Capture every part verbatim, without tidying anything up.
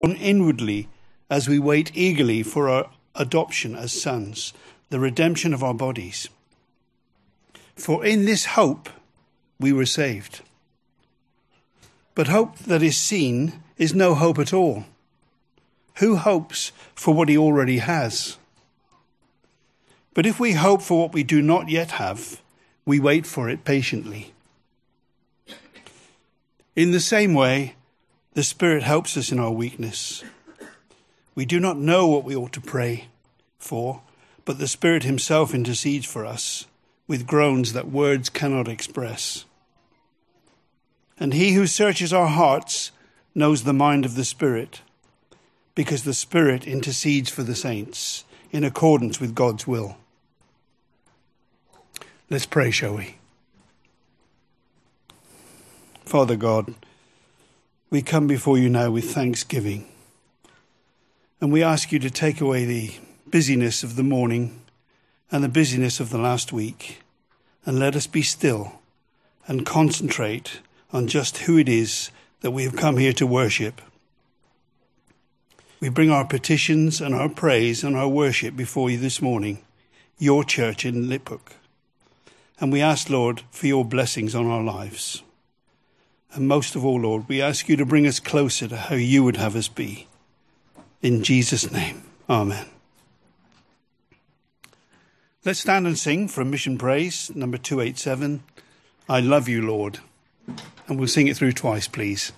inwardly as we wait eagerly for our adoption as sons, the redemption of our bodies. For in this hope we were saved. But hope that is seen is no hope at all. Who hopes for what he already has? But if we hope for what we do not yet have, we wait for it patiently. In the same way, the Spirit helps us in our weakness. We do not know what we ought to pray for, but the Spirit himself intercedes for us with groans that words cannot express. And he who searches our hearts knows the mind of the Spirit, because the Spirit intercedes for the saints in accordance with God's will. Let's pray, shall we? Father God, we come before you now with thanksgiving, and we ask you to take away the busyness of the morning and the busyness of the last week, and let us be still and concentrate on just who it is that we have come here to worship. We bring our petitions and our praise and our worship before you this morning, your church in Liphook. And we ask, Lord, for your blessings on our lives. And most of all, Lord, we ask you to bring us closer to how you would have us be. In Jesus' name, amen. Let's stand and sing from Mission Praise, number two eighty-seven, I Love You, Lord. And we'll sing it through twice, please.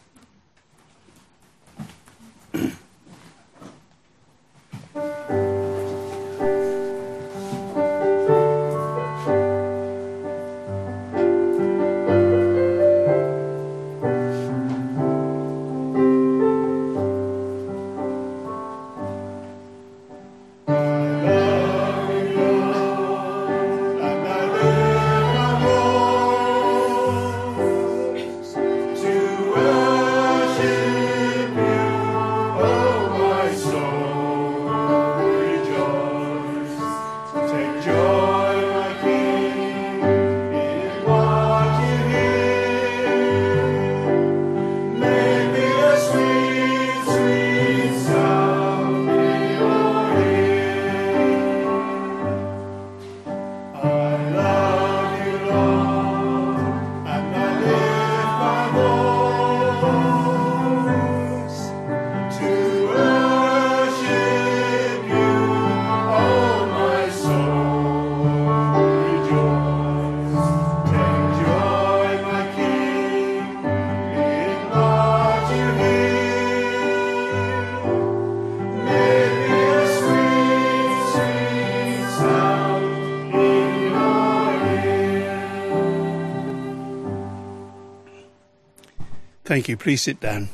Thank you. Please sit down.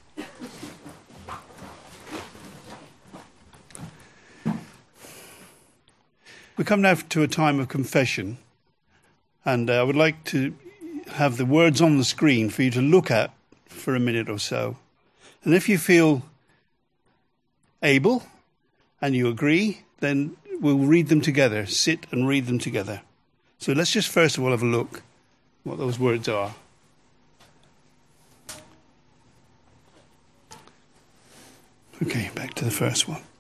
We come now to a time of confession, and uh, I would like to have the words on the screen for you to look at for a minute or so. And if you feel able and you agree, then we'll read them together. Sit and read them together. So let's just first of all have a look what those words are. Okay, back to the first one.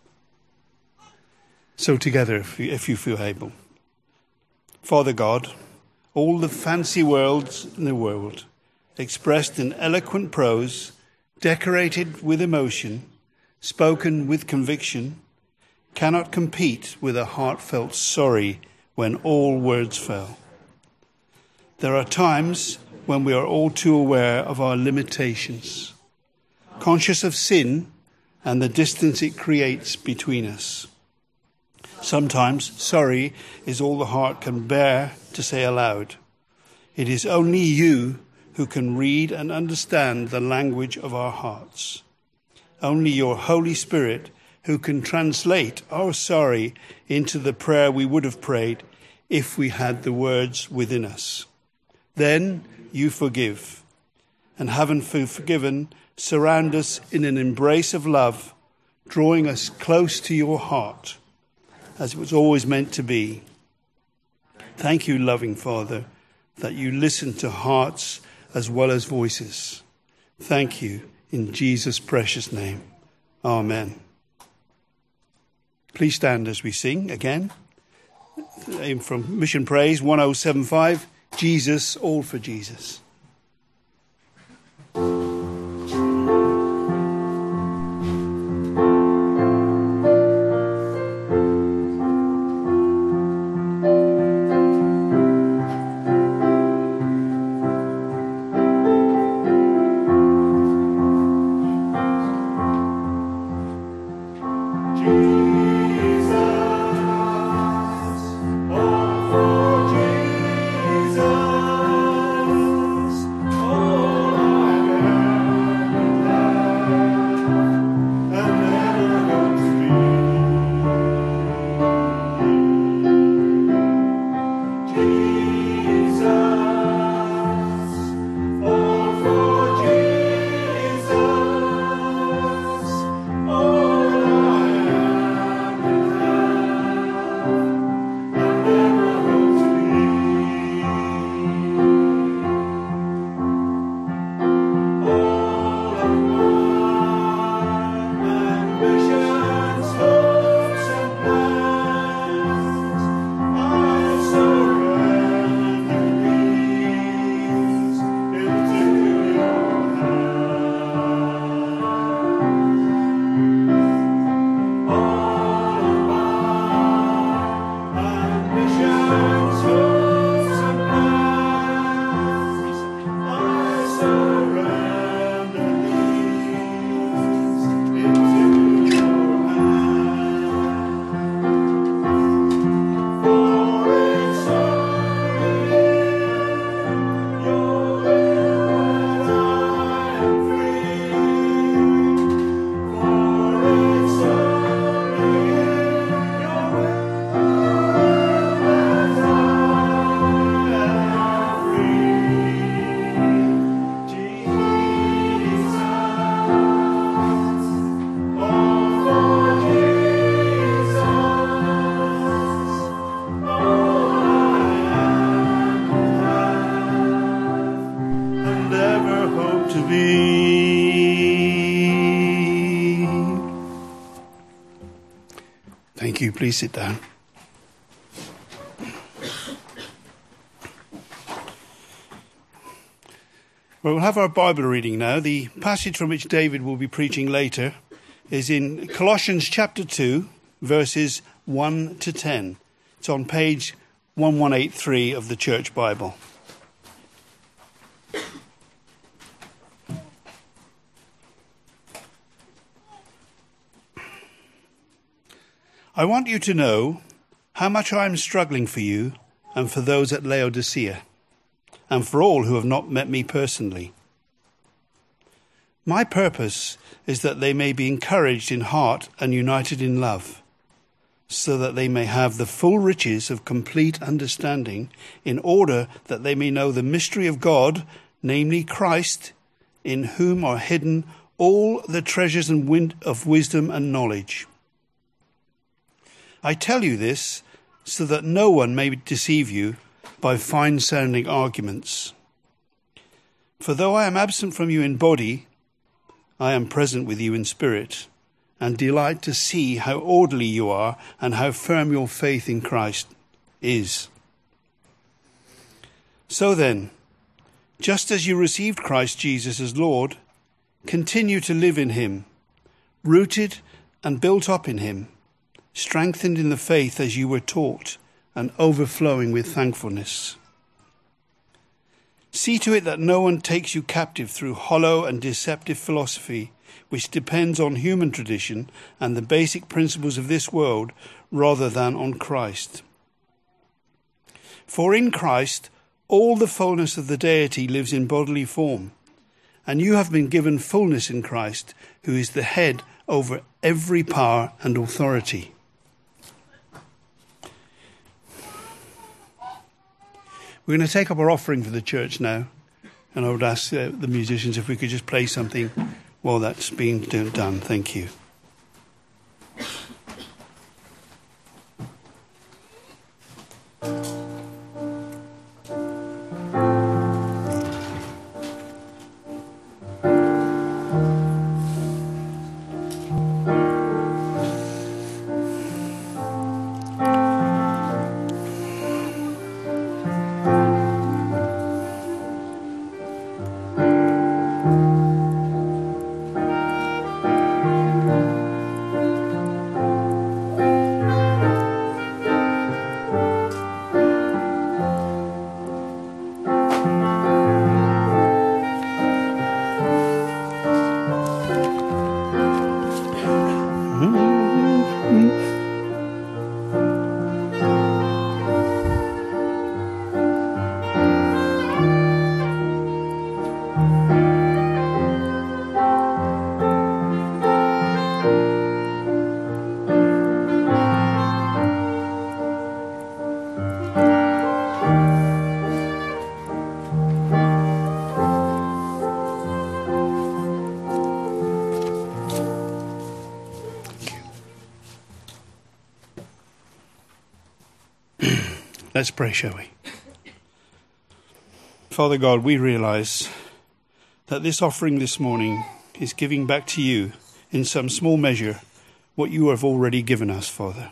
So together, if you, if you feel able. Father God, all the fancy words in the world, expressed in eloquent prose, decorated with emotion, spoken with conviction, cannot compete with a heartfelt sorry when all words fail. There are times when we are all too aware of our limitations, conscious of sin and the distance it creates between us. Sometimes sorry is all the heart can bear to say aloud. It is only you who can read and understand the language of our hearts. Only your Holy Spirit who can translate our sorry into the prayer we would have prayed if we had the words within us. Then you forgive, and having forgiven, surround us in an embrace of love, drawing us close to your heart, as it was always meant to be. Thank you, loving Father, that you listen to hearts as well as voices. Thank you, in Jesus' precious name. Amen. Please stand as we sing again. Aim from Mission Praise one oh seven five, Jesus, all for Jesus. Thank you. Please sit down. Well, we'll have our Bible reading now. The passage from which David will be preaching later is in Colossians chapter two, verses one to ten. It's on page eleven eighty-three of the Church Bible. I want you to know how much I am struggling for you and for those at Laodicea, and for all who have not met me personally. My purpose is that they may be encouraged in heart and united in love, so that they may have the full riches of complete understanding, in order that they may know the mystery of God, namely Christ, in whom are hidden all the treasures and wind of wisdom and knowledge. I tell you this so that no one may deceive you by fine-sounding arguments. For though I am absent from you in body, I am present with you in spirit, and delight to see how orderly you are and how firm your faith in Christ is. So then, just as you received Christ Jesus as Lord, continue to live in him, rooted and built up in him, strengthened in the faith as you were taught, and overflowing with thankfulness. See to it that no one takes you captive through hollow and deceptive philosophy, which depends on human tradition and the basic principles of this world rather than on Christ. For in Christ, all the fullness of the deity lives in bodily form, and you have been given fullness in Christ, who is the head over every power and authority. We're going to take up our offering for the church now, and I would ask uh, the musicians if we could just play something while that's being done. Thank you. Let's pray, shall we? Father God, we realize that this offering this morning is giving back to you in some small measure what you have already given us, Father.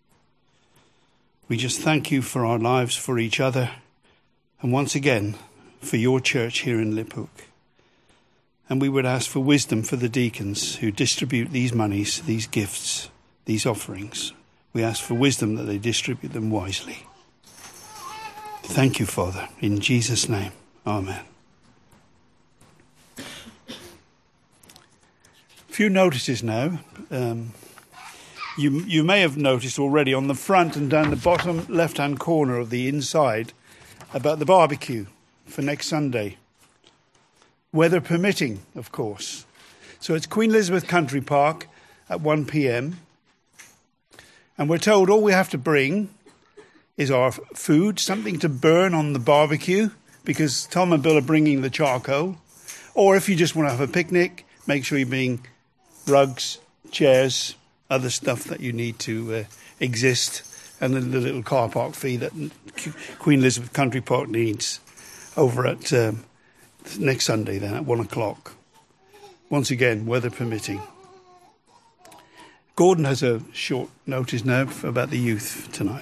We just thank you for our lives, for each other, and once again for your church here in Liphook. And we would ask for wisdom for the deacons who distribute these monies, these gifts, these offerings. We ask for wisdom that they distribute them wisely. Thank you, Father. In Jesus' name, amen. A few notices now. Um, you, you may have noticed already on the front and down the bottom left-hand corner of the inside about the barbecue for next Sunday. Weather permitting, of course. So it's Queen Elizabeth Country Park at one p.m. And we're told all we have to bring is our food, something to burn on the barbecue, because Tom and Bill are bringing the charcoal. Or if you just want to have a picnic, make sure you bring rugs, chairs, other stuff that you need to uh, exist, and the, the little car park fee that Queen Elizabeth Country Park needs over at um, next Sunday then at one o'clock. Once again, weather permitting. Gordon has a short notice now about the youth tonight.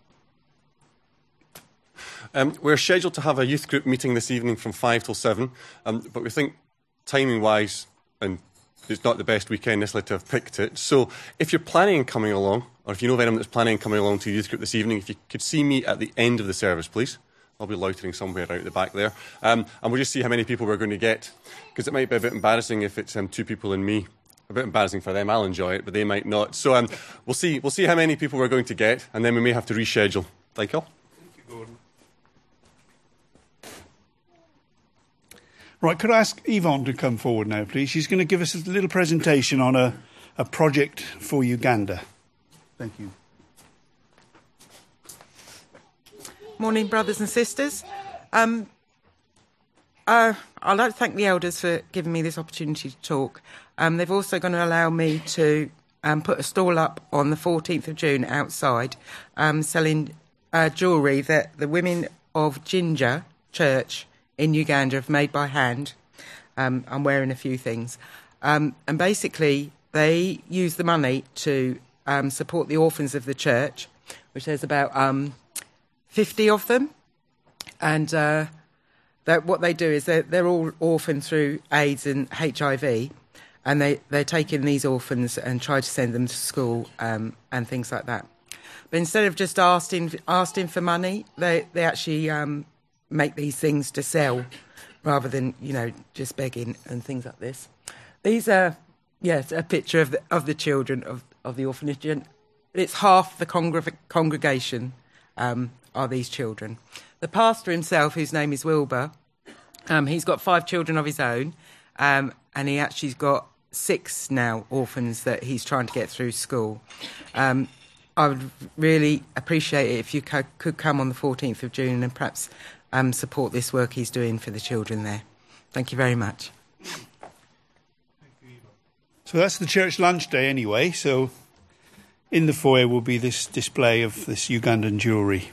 Um, we're scheduled to have a youth group meeting this evening from five till seven, um, but we think timing-wise, and it's not the best weekend necessarily to have picked it. So if you're planning on coming along, or if you know of anyone that's planning on coming along to the youth group this evening, if you could see me at the end of the service, please. I'll be loitering somewhere out the back there. Um, and we'll just see how many people we're going to get, because it might be a bit embarrassing if it's um, two people and me. A bit embarrassing for them. I'll enjoy it, but they might not. So um, we'll see. We'll see how many people we're going to get, and then we may have to reschedule. Thank you. Thank you, Gordon. Right, could I ask Yvonne to come forward now, please? She's going to give us a little presentation on a, a project for Uganda. Thank you. Morning, brothers and sisters. Um, uh, I'd like to thank the elders for giving me this opportunity to talk. Um, they've also going to allow me to um, put a stall up on the fourteenth of June outside, um, selling uh, jewellery that the women of Ginger Church in Uganda have made by hand. Um, I'm wearing a few things. Um, and basically, they use the money to um, support the orphans of the church, which there's about um, fifty of them. And uh, that what they do is they're, they're all orphaned through AIDS and H I V. And they, they're taking these orphans and try to send them to school um, and things like that. But instead of just asking asking for money, they, they actually um, make these things to sell rather than, you know, just begging and things like this. These are, yes, a picture of the, of the children of, of the orphanage. And it's half the congre- congregation um, are these children. The pastor himself, whose name is Wilbur, um, he's got five children of his own, um, and he actually's got six now orphans that he's trying to get through school. Um, I would really appreciate it if you co- could come on the fourteenth of June and perhaps um, support this work he's doing for the children there. Thank you very much. So that's the church lunch day anyway. So in the foyer will be this display of this Ugandan jewellery.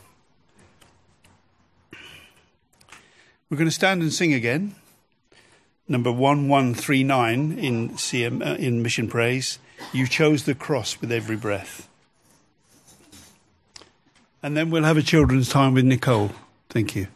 We're going to stand and sing again. Number one one three nine in C M uh, in Mission Praise. You chose the cross with every breath. And then we'll have a children's time with Nicole. Thank you.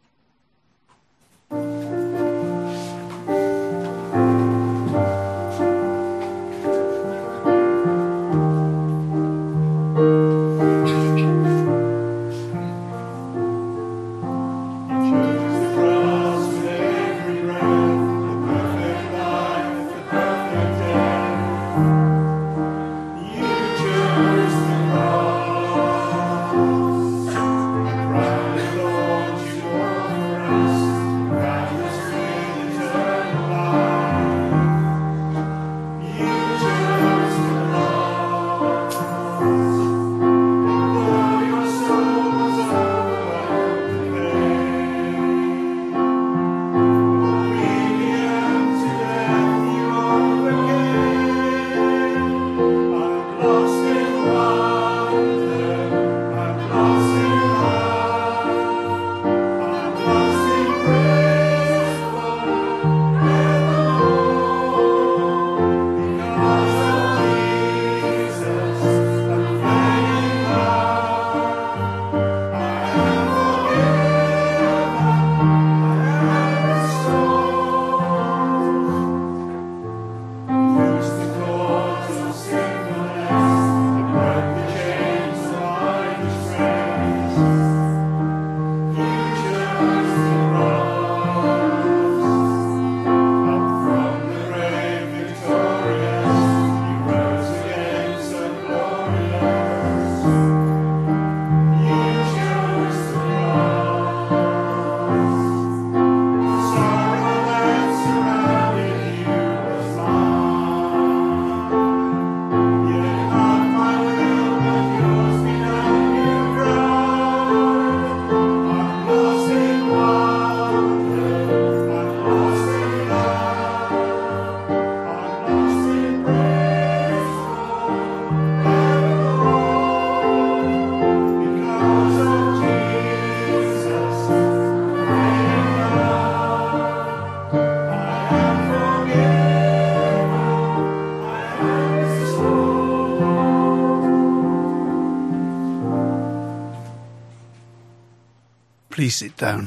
Please sit down.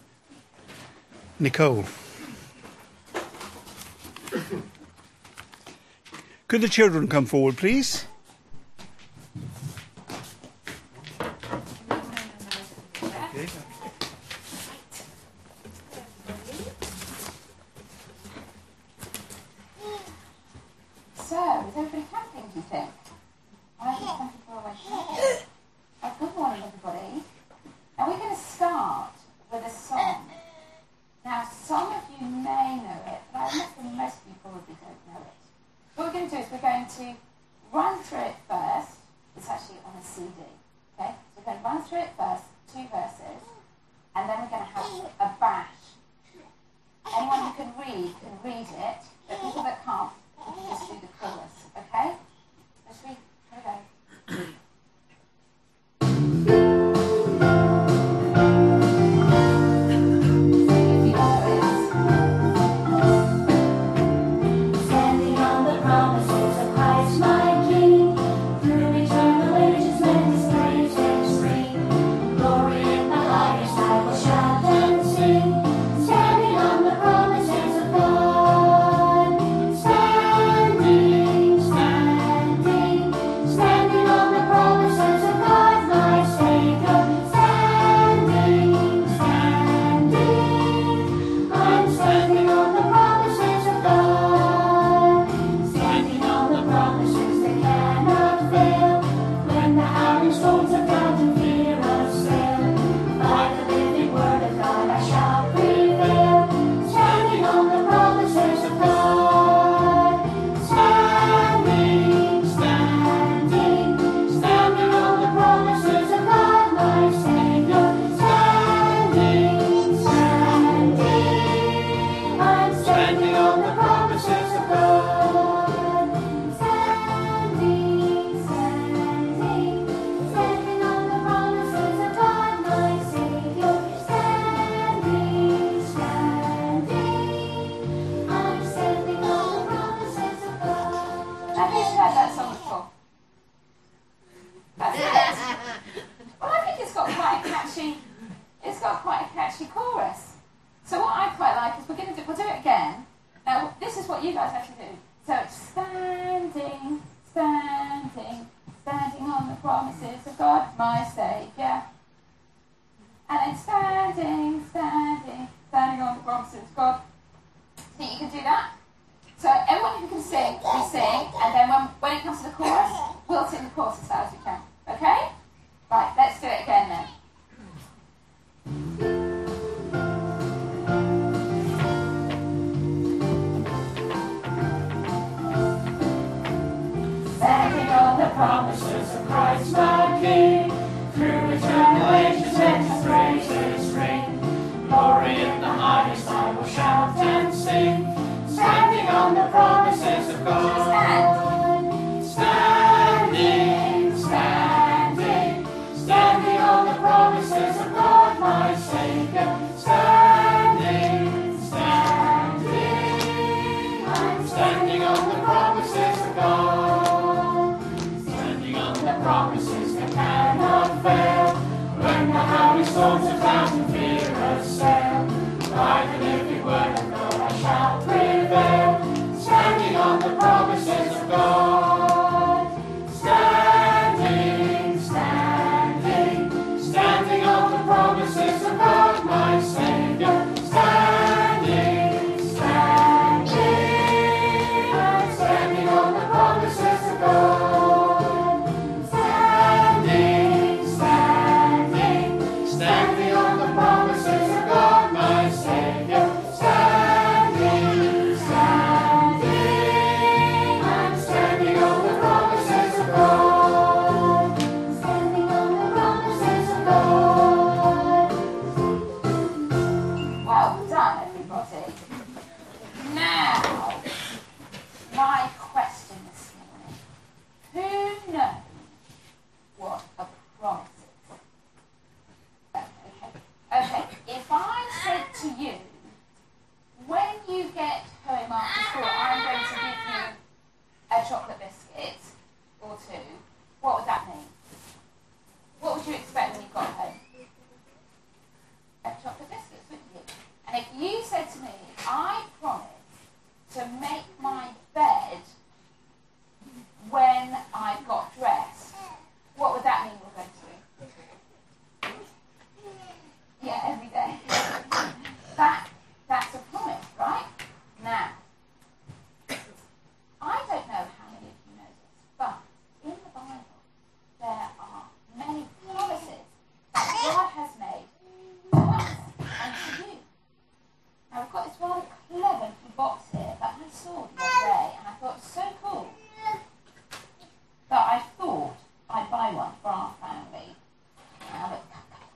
Nicole. Could the children come forward, please? Okay. So, is everybody camping, do you think? I think some people are away camping. Oh, good morning, everybody. Now, we're going to start with a song. Now, some of you may know it, but I imagine most of you probably don't know it. What we're going to do is we're going to run through it first. It's actually on a C D, okay? So we're going to run through it first, two verses, and then we're going to have a bash. Anyone who can read can read it, but people that can't, we can just do the chorus, okay? Let's read. Here we go. song before? That's it. Well, I think it's got quite a catchy, it's got quite a catchy chorus. So what I quite like is we're going to do, we'll do it again. Now, this is what you guys have to do. So it's standing, standing, standing on the promises of God, my Saviour. And then standing, standing, standing on the promises of God. Think you can do that? So everyone who can sing, we sing, and then when, when it comes to the chorus, we'll sing the chorus as loud as we can. Okay? Right, let's do it again then. Standing on the promises of Christ my King, through eternal ages let his praises ring. Glory in the highest I will shout and sing. Standing on the promises of God. Standing, standing, standing on the promises of God, my Saviour. Standing, standing, I'm standing on the promises of God. Standing on the promises that cannot fail. When the howling storms of doubt and fear assail, by the living word of God I shall prevail. Standing on the promises of God. Standing, standing, standing on the promises of God, my Saviour. Standing, standing, I'm standing on the promises of God. Standing, standing, standing on the promises of God, my Saviour. Standing, standing, I'm standing on the promises of God. Standing on the promises of God. Well done, everybody. Now, my question this morning. Who knows what a promise is? Okay. Okay, if I said to you, when you get home after school, I'm going to give you a chocolate biscuit or two, what would that mean? What would you expect when you got home? A chocolate biscuit, wouldn't you? And if you said to me, I promise to make my bed when I got dressed, what would that mean we're going to do? Yeah, every day. That, that's a promise, right? Now, I don't know how many of you know this, but in the Bible, there are many promises that God has made to us and to you. Now, we've got this rather clever little box here that I saw the other day, and I thought it was so cool that I thought I'd buy one for our family. Now, look.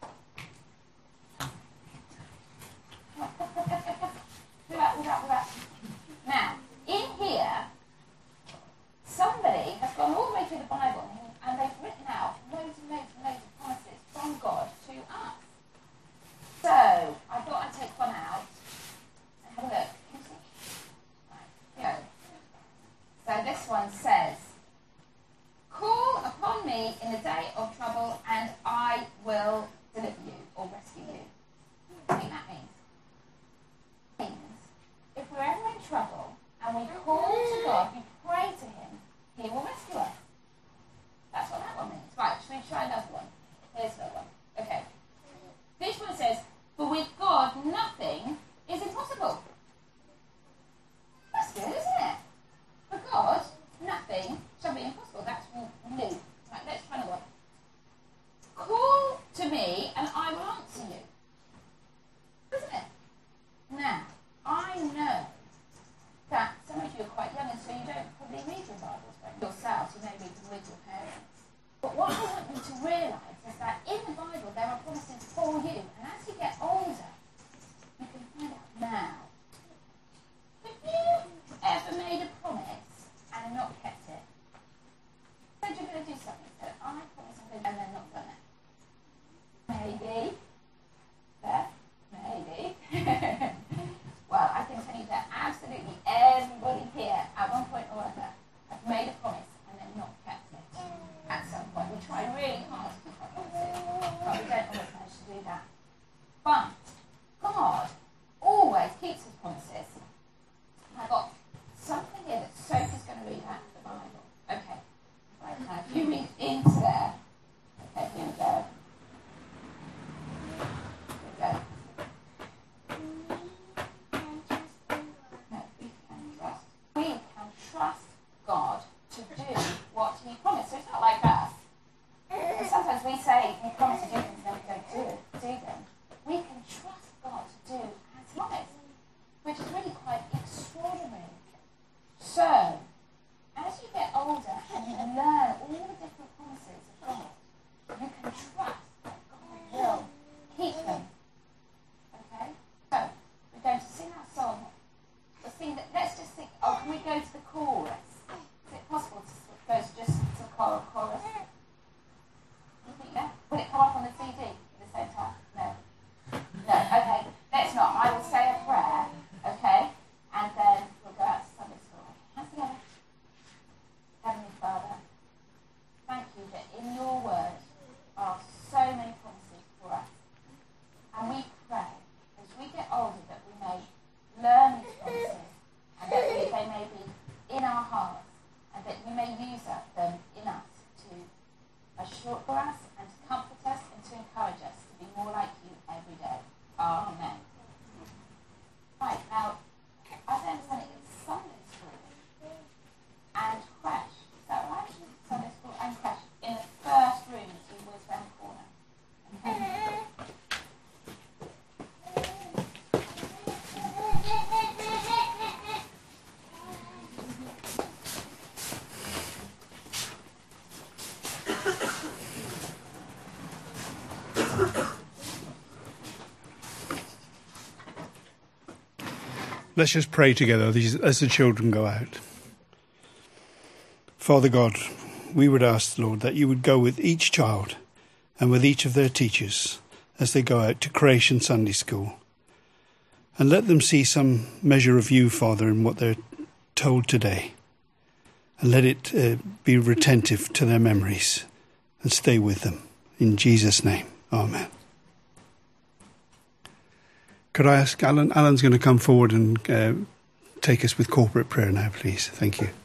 Do that, do that, do that. Now, in here, somebody has gone all the way through the Bible and they've written out loads and loads and loads of promises from God to us. So, I thought I'd take one out and have a look. Can you see? Right, go. So this one says, call upon me in the day of trouble and I will deliver you or rescue you. What do you think that means? Means if we're ever in trouble and we call to God, we pray to him, he will rescue us. That's what that one means. Right, should we try another one? Here's another one. Okay. This one says, for with God nothing is impossible. That's good, isn't it? For God, nothing shall be impossible. That's new. Right, let's try another one. Call to me and I will answer you. Isn't it? Now, I know that some of you are quite young and so you don't probably read your Bibles yourselves, you may read them with your parents. But what I want you to realise is that in the Bible there are promises for you, and as you get older, you can find out now. Have you ever made a promise and not kept it? Let's just pray together as the children go out. Father God, we would ask, Lord, that you would go with each child and with each of their teachers as they go out to Creation Sunday School. And let them see some measure of you, Father, in what they're told today. And let it uh, be retentive to their memories and stay with them. In Jesus' name, amen. Could I ask Alan? Alan's going to come forward and uh, take us with corporate prayer now, please. Thank you.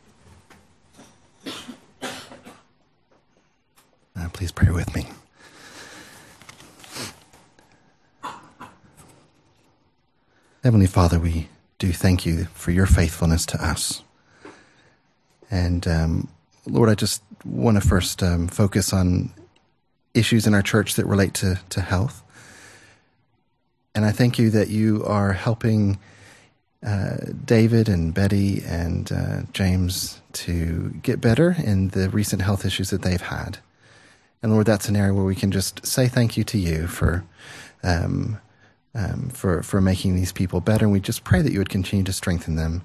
Uh, please pray with me. Heavenly Father, we do thank you for your faithfulness to us. And um, Lord, I just want to first um, focus on issues in our church that relate to, to health. And I thank you that you are helping uh, David and Betty and uh, James to get better in the recent health issues that they've had. And Lord, that's an area where we can just say thank you to you for um, um, for for making these people better. And we just pray that you would continue to strengthen them.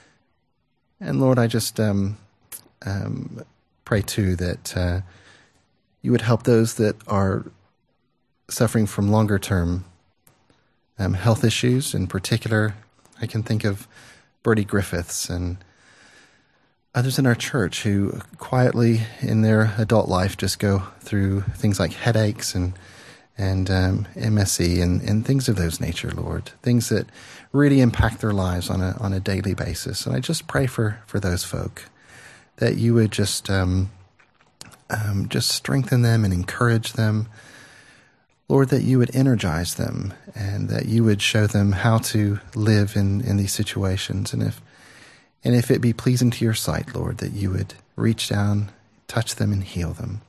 And Lord, I just um, um, pray too that uh, you would help those that are suffering from longer term Um, health issues. In particular, I can think of Bertie Griffiths and others in our church who quietly in their adult life just go through things like headaches and and um, M S E and, and things of those nature, Lord. Things that really impact their lives on a on a daily basis. And I just pray for, for those folk, that you would just um, um, just strengthen them and encourage them. Lord, that you would energize them and that you would show them how to live in, in these situations. And if and if it be pleasing to your sight, Lord, that you would reach down, touch them, and heal them.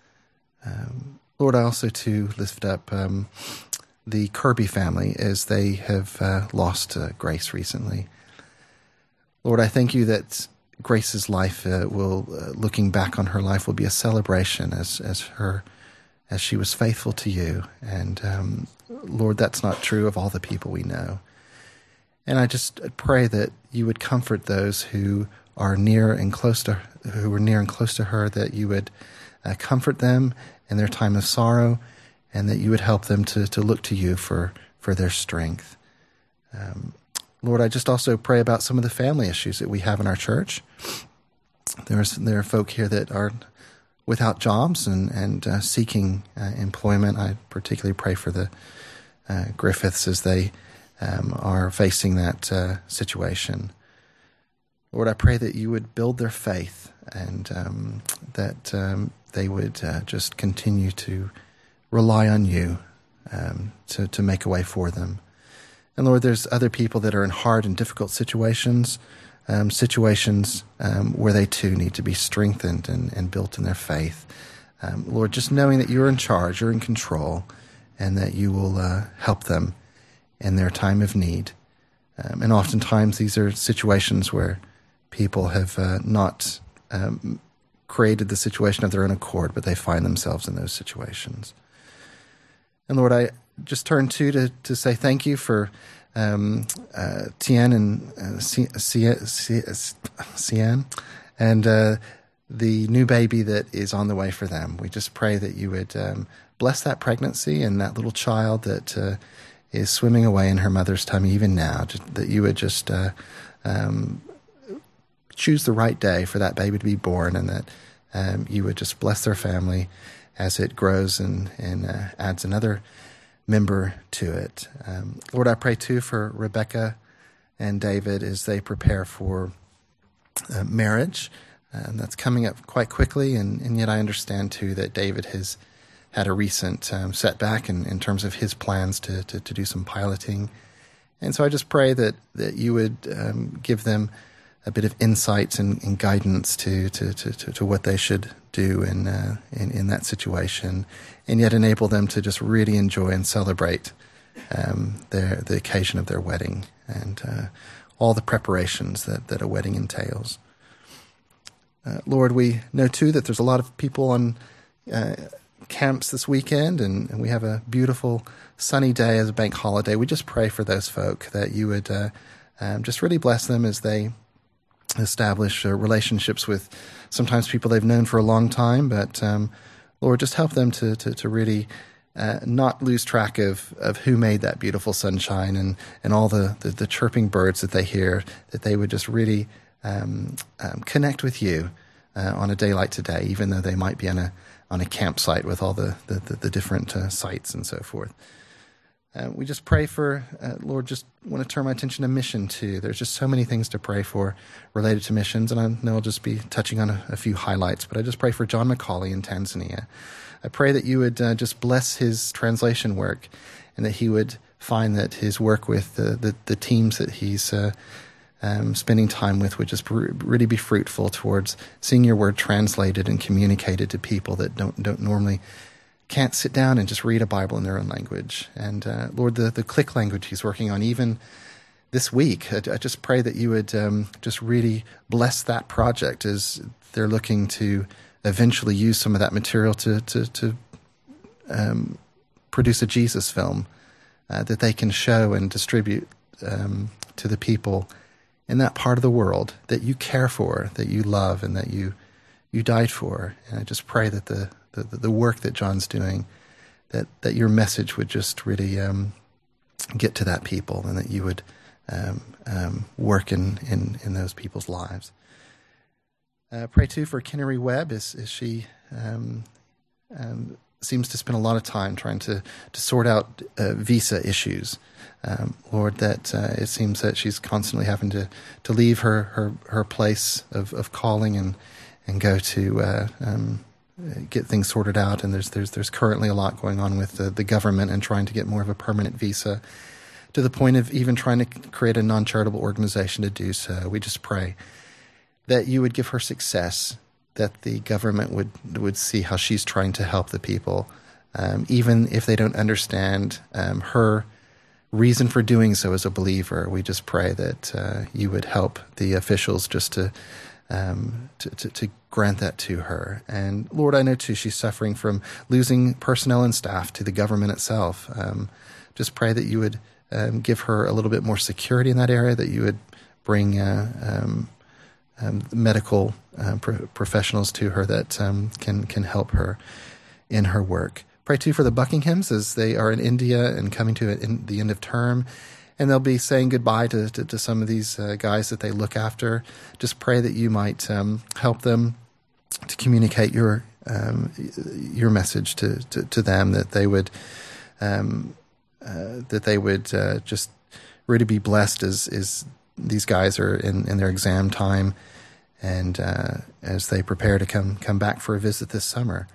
Um, Lord, I also too lift up um, the Kirby family as they have uh, lost uh, Grace recently. Lord, I thank you that Grace's life uh, will, uh, looking back on her life, will be a celebration as as her. as she was faithful to you. And um, Lord, that's not true of all the people we know. And I just pray that you would comfort those who are near and close to who are near and close to her, that you would uh, comfort them in their time of sorrow, and that you would help them to, to look to you for, for their strength. Um, Lord, I just also pray about some of the family issues that we have in our church. There's there are folk here that are without jobs and, and uh, seeking uh, employment. I particularly pray for the uh, Griffiths as they um, are facing that uh, situation. Lord, I pray that you would build their faith and um, that um, they would uh, just continue to rely on you um, to, to make a way for them. And Lord, there's other people that are in hard and difficult situations, Um, situations um, where they too need to be strengthened and, and built in their faith. Um, Lord, just knowing that you're in charge, you're in control, and that you will uh, help them in their time of need. Um, and oftentimes these are situations where people have uh, not um, created the situation of their own accord, but they find themselves in those situations. And Lord, I just turn to to, to say thank you for Um, uh, Tien and uh, Cian, and uh, the new baby that is on the way for them. We just pray that you would um, bless that pregnancy and that little child that uh, is swimming away in her mother's tummy even now, just, that you would just uh, um, choose the right day for that baby to be born, and that um, you would just bless their family as it grows and, and uh, adds another member to it. Um, Lord, I pray too for Rebecca and David as they prepare for uh, marriage. And that's coming up quite quickly, and, and yet I understand too that David has had a recent um, setback in, in terms of his plans to, to, to do some piloting. And so I just pray that, that you would um, give them a bit of insights and, and guidance to, to, to, to, to what they should do in, uh, in in that situation, and yet enable them to just really enjoy and celebrate um, their the occasion of their wedding and uh, all the preparations that, that a wedding entails. Uh, Lord, we know too that there's a lot of people on uh, camps this weekend, and, and we have a beautiful sunny day as a bank holiday. We just pray for those folk that you would uh, um, just really bless them as they establish uh, relationships with sometimes people they've known for a long time, but um, Lord, just help them to to, to really uh, not lose track of, of who made that beautiful sunshine and, and all the, the, the chirping birds that they hear, that they would just really um, um, connect with you uh, on a day like today, even though they might be on a on a campsite with all the, the, the, the different uh, sites and so forth. Uh, we just pray for, uh, Lord, just want to turn my attention to mission too. There's just so many things to pray for related to missions, and I know I'll just be touching on a, a few highlights, but I just pray for John McCauley in Tanzania. I pray that you would uh, just bless his translation work, and that he would find that his work with the, the, the teams that he's uh, um, spending time with would just really be fruitful towards seeing your word translated and communicated to people that don't don't normally can't sit down and just read a Bible in their own language. And uh, Lord, the, the click language he's working on, even this week, I, I just pray that you would um, just really bless that project as they're looking to eventually use some of that material to to, to um, produce a Jesus film uh, that they can show and distribute um, to the people in that part of the world that you care for, that you love, and that you you died for. And I just pray that the The, the work that John's doing, that, that your message would just really um, get to that people, and that you would um, um, work in, in, in those people's lives. Uh, pray too for Kinnery Webb, as, as she um, um, seems to spend a lot of time trying to, to sort out uh, visa issues. Um, Lord, that uh, it seems that she's constantly having to, to leave her, her, her place of, of calling and, and go to uh, um, get things sorted out, and there's there's there's currently a lot going on with the, the government and trying to get more of a permanent visa, to the point of even trying to create a non-charitable organization to do so. We just pray that you would give her success, that the government would would see how she's trying to help the people, um, even if they don't understand um, her reason for doing so as a believer. We just pray that uh, you would help the officials just to Um, to, to, to grant that to her. And Lord, I know too she's suffering from losing personnel and staff to the government itself. Um, just pray that you would um, give her a little bit more security in that area, that you would bring uh, um, um, medical uh, pro- professionals to her that um, can, can help her in her work. Pray too for the Buckinghams as they are in India and coming to a, in the end of term, and they'll be saying goodbye to, to, to some of these uh, guys that they look after. Just pray that you might um, help them to communicate your um, your message to, to, to them, that they would um, uh, that they would uh, just really be blessed as, as these guys are in, in their exam time, and uh, as they prepare to come come back for a visit this summer.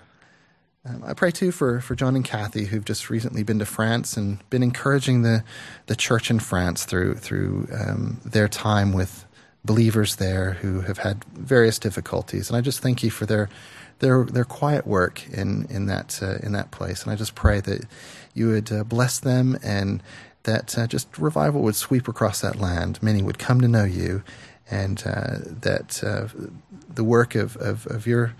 Um, I pray too for, for John and Kathy, who've just recently been to France and been encouraging the, the church in France through through um, their time with believers there who have had various difficulties. And I just thank you for their their their quiet work in in that uh, in that place. And I just pray that you would uh, bless them, and that uh, just revival would sweep across that land. Many would come to know you, and uh, that uh, the work of of, of your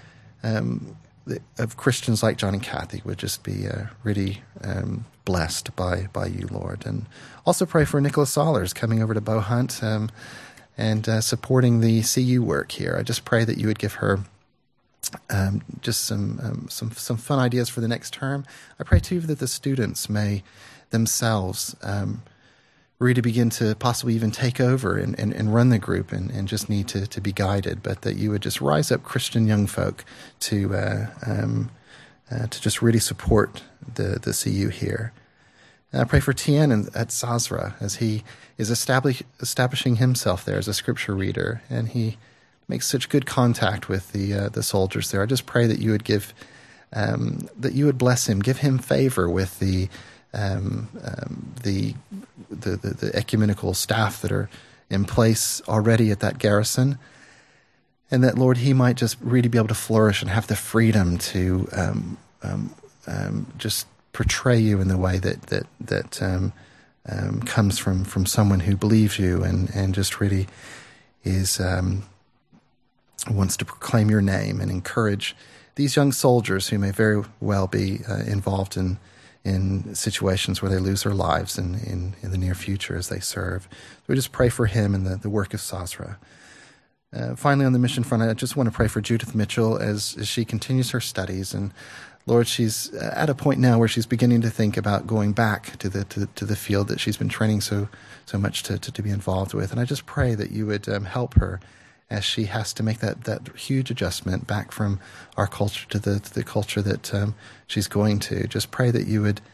um, of Christians like John and Kathy would just be uh, really um, blessed by by you, Lord. And also pray for Nicholas Sollers coming over to Bow Hunt um, and uh, supporting the C U work here. I just pray that you would give her um, just some um, some some fun ideas for the next term. I pray too that the students may themselves um, really begin to possibly even take over and, and, and run the group, and, and just need to, to be guided, but that you would just rise up Christian young folk to uh, um, uh, to just really support the, the C U here. And I pray for Tien at Sazra as he is establish, establishing himself there as a scripture reader, and he makes such good contact with the uh, the soldiers there. I just pray that you would give um, that you would bless him, give him favor with the um, um, the, the the the ecumenical staff that are in place already at that garrison, and that, Lord, he might just really be able to flourish and have the freedom to um, um, um, just portray you in the way that that that um, um, comes from, from someone who believes you and, and just really is um, wants to proclaim your name and encourage these young soldiers who may very well be uh, involved in in situations where they lose their lives in, in, in the near future as they serve. So we just pray for him and the, the work of Sasra. Uh, finally, on the mission front, I just want to pray for Judith Mitchell as, as she continues her studies. And Lord, she's at a point now where she's beginning to think about going back to the to, to the field that she's been training so so much to, to, to be involved with. And I just pray that you would um, help her as she has to make that, that huge adjustment back from our culture to the to the culture that um, she's going to. Just pray that you would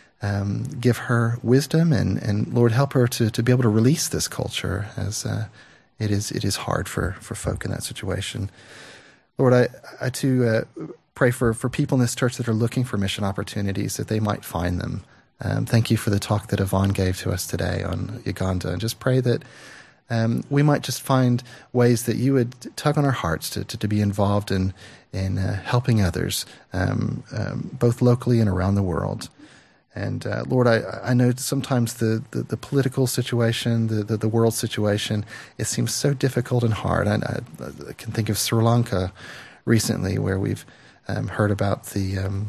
um, give her wisdom and, and Lord, help her to, to be able to release this culture as uh, it is it is hard for, for folk in that situation. Lord, I, I too uh, pray for, for people in this church that are looking for mission opportunities, that they might find them. Um, thank you for the talk that Yvonne gave to us today on Uganda, and just pray that Um, we might just find ways that you would tug on our hearts to, to, to be involved in in uh, helping others, um, um, both locally and around the world. And uh, Lord, I, I know sometimes the, the, the political situation, the, the, the world situation, it seems so difficult and hard. I, I, I can think of Sri Lanka recently, where we've um, heard about the, um,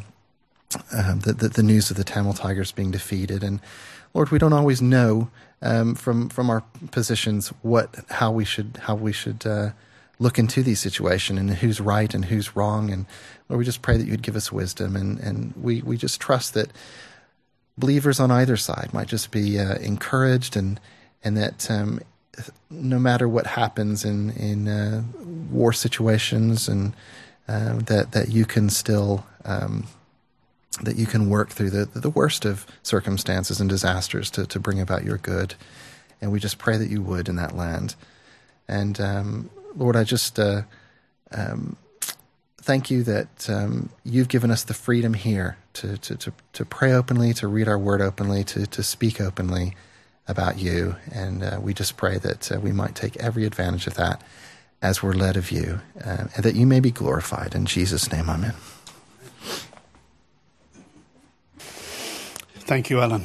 uh, the, the the news of the Tamil Tigers being defeated. And Lord, we don't always know um, from from our positions what how we should how we should uh, look into these situations and who's right and who's wrong. And Lord, we just pray that you'd give us wisdom, and and we we just trust that believers on either side might just be uh, encouraged, and and that um, no matter what happens in in uh, war situations, and uh, that that you can still. Um, that you can work through the, the worst of circumstances and disasters to, to bring about your good. And we just pray that you would in that land. And um, Lord, I just uh, um, thank you that um, you've given us the freedom here to, to, to, to pray openly, to read our word openly, to, to speak openly about you. And uh, we just pray that uh, we might take every advantage of that as we're led of you, uh, and that you may be glorified. In Jesus' name, amen. Thank you, Alan.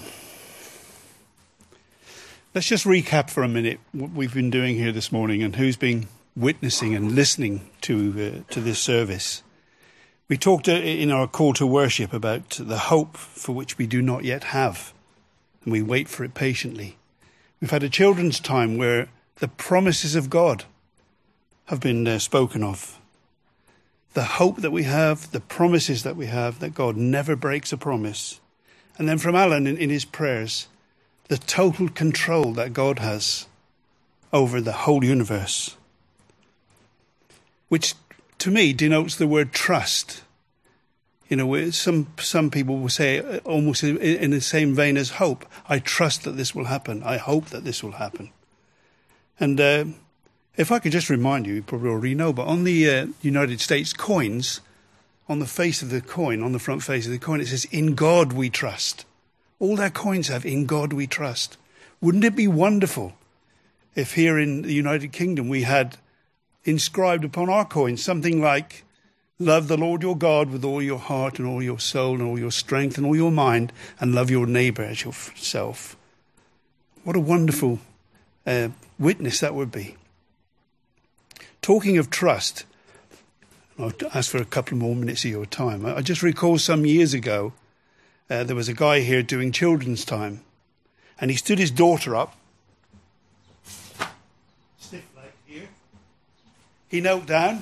Let's just recap for a minute what we've been doing here this morning and who's been witnessing and listening to uh, to this service. We talked in our call to worship about the hope for which we do not yet have, and we wait for it patiently. We've had a children's time where the promises of God have been uh, spoken of. The hope that we have, the promises that we have, that God never breaks a promise. And then from Alan in, in his prayers, the total control that God has over the whole universe, which to me denotes the word trust. You know, some some people will say almost in, in the same vein as hope. I trust that this will happen. I hope that this will happen. And uh, if I could just remind you, you probably already know, but on the uh, United States coins, on the face of the coin, on the front face of the coin, it says, "In God we trust." All their coins have, "In God we trust." Wouldn't it be wonderful if here in the United Kingdom we had inscribed upon our coins something like, "Love the Lord your God with all your heart and all your soul and all your strength and all your mind, and love your neighbour as yourself." What a wonderful uh, witness that would be. Talking of trust, I'll ask for a couple more minutes of your time. I just recall some years ago, uh, there was a guy here doing children's time, and he stood his daughter up, stiff leg here. He knelt down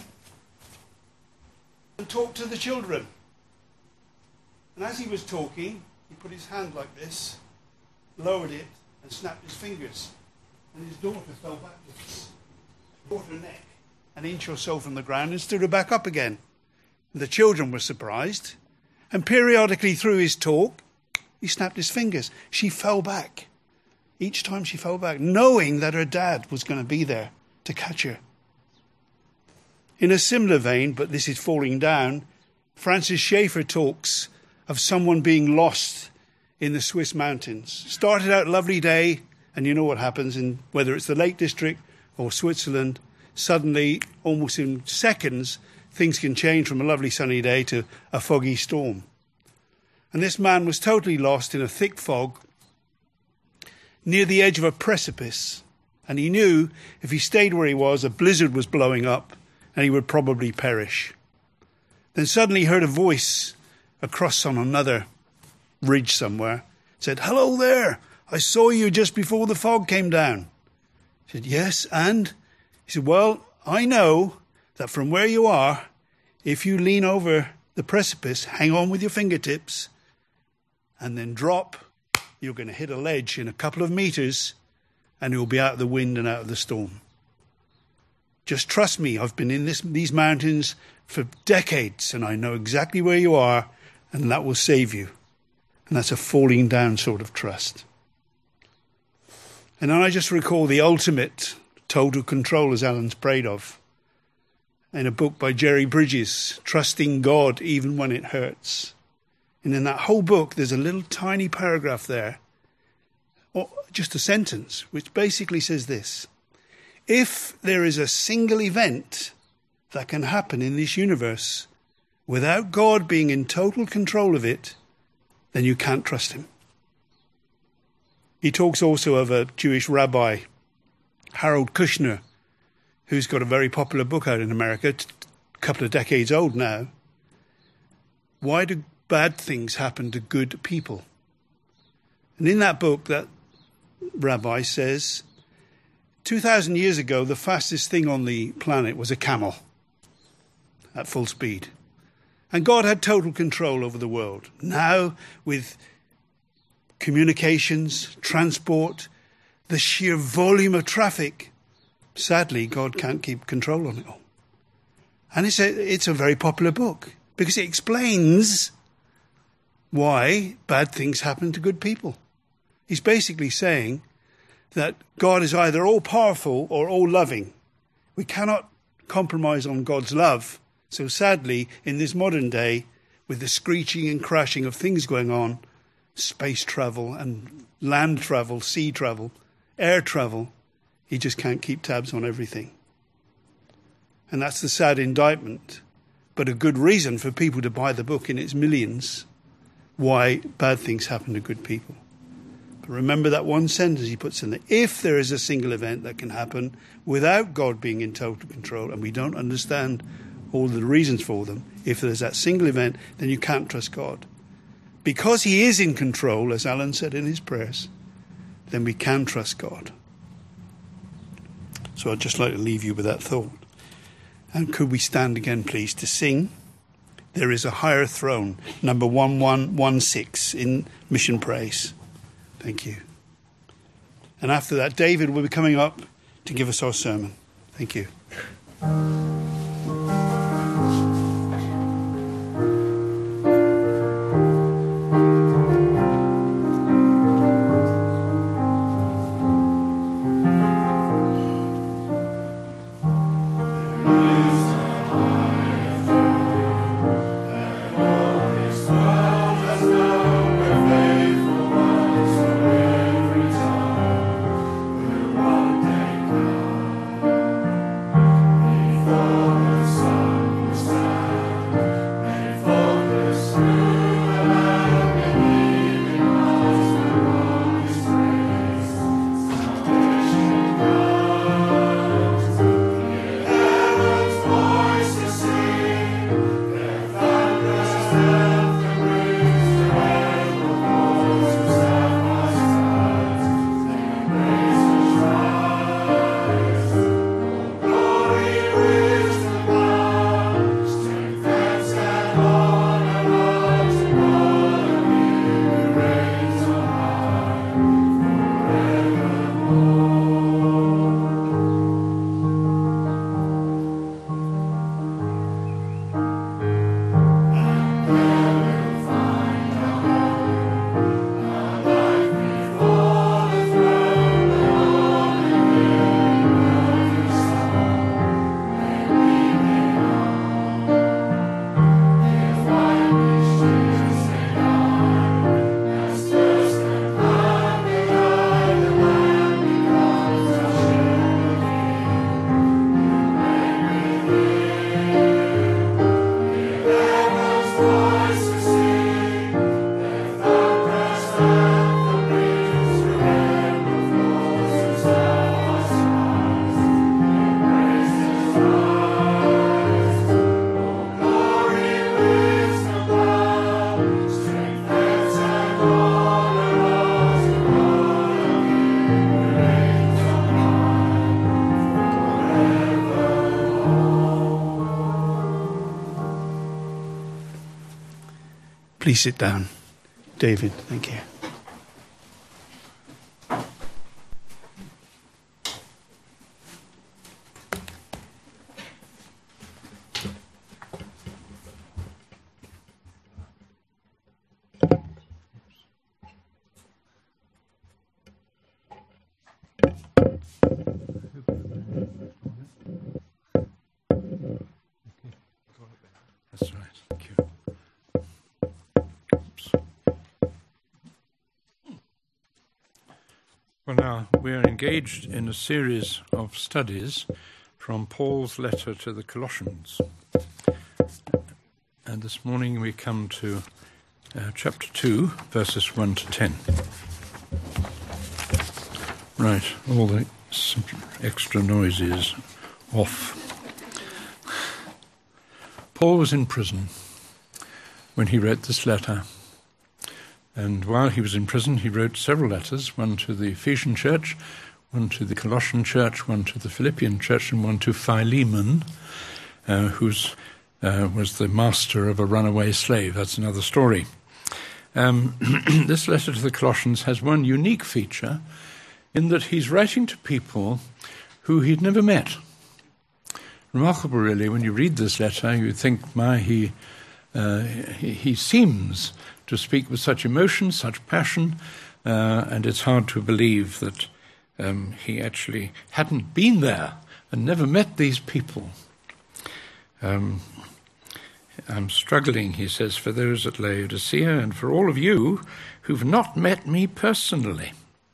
and talked to the children. And as he was talking, he put his hand like this, lowered it, and snapped his fingers. And his daughter fell backwards, caught her neck an inch or so from the ground, and stood her back up again. And the children were surprised. And periodically through his talk, he snapped his fingers. She fell back. Each time she fell back, knowing that her dad was going to be there to catch her. In a similar vein, but this is falling down, Francis Schaeffer talks of someone being lost in the Swiss mountains. Started out lovely day, and you know what happens, in whether it's the Lake District or Switzerland, suddenly, almost in seconds, things can change from a lovely sunny day to a foggy storm. And this man was totally lost in a thick fog near the edge of a precipice. And he knew if he stayed where he was, a blizzard was blowing up and he would probably perish. Then suddenly he heard a voice across on another ridge somewhere. It said, "Hello there, I saw you just before the fog came down." He said, "Yes, and?" He said, "Well, I know that from where you are, if you lean over the precipice, hang on with your fingertips, and then drop, you're going to hit a ledge in a couple of meters, and you'll be out of the wind and out of the storm. Just trust me, I've been in this, these mountains for decades, and I know exactly where you are, and that will save you." And that's a falling down sort of trust. And then I just recall the ultimate total control, as Alan's prayed of, in a book by Jerry Bridges, Trusting God Even When It Hurts. And in that whole book, there's a little tiny paragraph there, or just a sentence, which basically says this: if there is a single event that can happen in this universe without God being in total control of it, then you can't trust him. He talks also of a Jewish rabbi, Harold Kushner, who's got a very popular book out in America, a couple of decades old now. Why do bad things happen to good people? And in that book, that rabbi says, two thousand years ago, the fastest thing on the planet was a camel at full speed. And God had total control over the world. Now, with communications, transport, the sheer volume of traffic, sadly, God can't keep control on it all. And it's a, it's a very popular book because it explains why bad things happen to good people. He's basically saying that God is either all-powerful or all-loving. We cannot compromise on God's love. So sadly, in this modern day, with the screeching and crashing of things going on, space travel and land travel, sea travel, air travel, he just can't keep tabs on everything. And that's the sad indictment, but a good reason for people to buy the book in its millions, why bad things happen to good people. But remember that one sentence he puts in there: if there is a single event that can happen without God being in total control, and we don't understand all the reasons for them, if there's that single event, then you can't trust God. Because he is in control, as Alan said in his prayers, then we can trust God. So I'd just like to leave you with that thought. And could we stand again, please, to sing There Is a Higher Throne, number one one one six in Mission Praise. Thank you. And after that, David will be coming up to give us our sermon. Thank you. For Please sit down. David, thank you. That's right. Thank you. Oops. Well, now, we are engaged in a series of studies from Paul's letter to the Colossians. And this morning we come to uh, chapter two, verses one to ten. Right, all the extra noises off. Paul was in prison when he wrote this letter. And while he was in prison, he wrote several letters, one to the Ephesian church, one to the Colossian church, one to the Philippian church, and one to Philemon, uh, who uh, was the master of a runaway slave. That's another story. Um, this letter to the Colossians has one unique feature in that he's writing to people who he'd never met. Remarkable, really, when you read this letter, you think, my, he, uh, he, he seems to speak with such emotion, such passion, uh, and it's hard to believe that um, he actually hadn't been there and never met these people. Um, I'm struggling, he says, for those at Laodicea and for all of you who've not met me personally.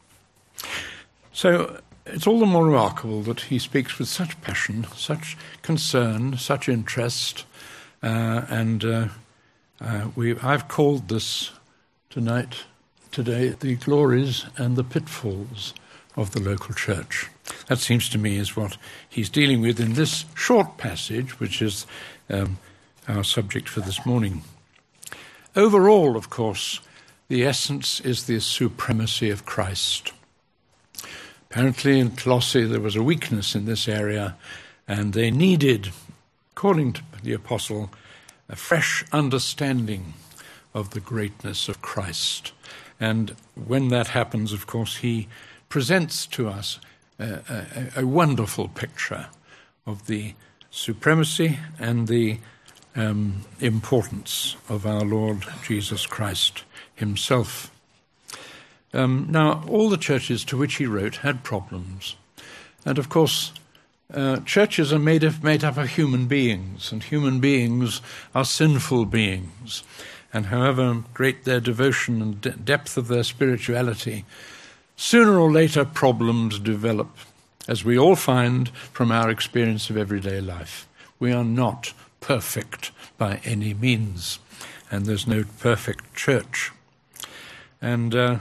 So it's all the more remarkable that he speaks with such passion, such concern, such interest, uh, and uh, uh, we, I've called this tonight, today, the glories and the pitfalls of the local church. That seems to me is what he's dealing with in this short passage, which is um, our subject for this morning. Overall, of course, the essence is the supremacy of Christ. Apparently in Colossae there was a weakness in this area, and they needed, according to the apostle, a fresh understanding of the greatness of Christ. And when that happens, of course, he presents to us a, a, a wonderful picture of the supremacy and the um, importance of our Lord Jesus Christ himself. Um, now, all the churches to which he wrote had problems. And, of course, uh, churches are made, of, made up of human beings, and human beings are sinful beings. And however great their devotion and de- depth of their spirituality, sooner or later problems develop, as we all find from our experience of everyday life. We are not perfect by any means, and there's no perfect church. And uh,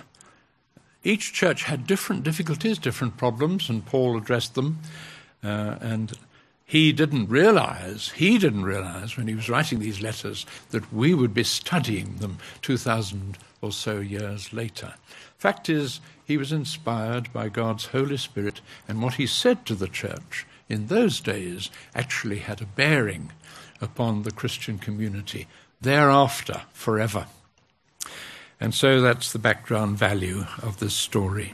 each church had different difficulties, different problems, and Paul addressed them. Uh, and he didn't realize, he didn't realize when he was writing these letters that we would be studying them two thousand or so years later. Fact is, he was inspired by God's Holy Spirit, and what he said to the church in those days actually had a bearing upon the Christian community thereafter, forever. And so that's the background value of this story.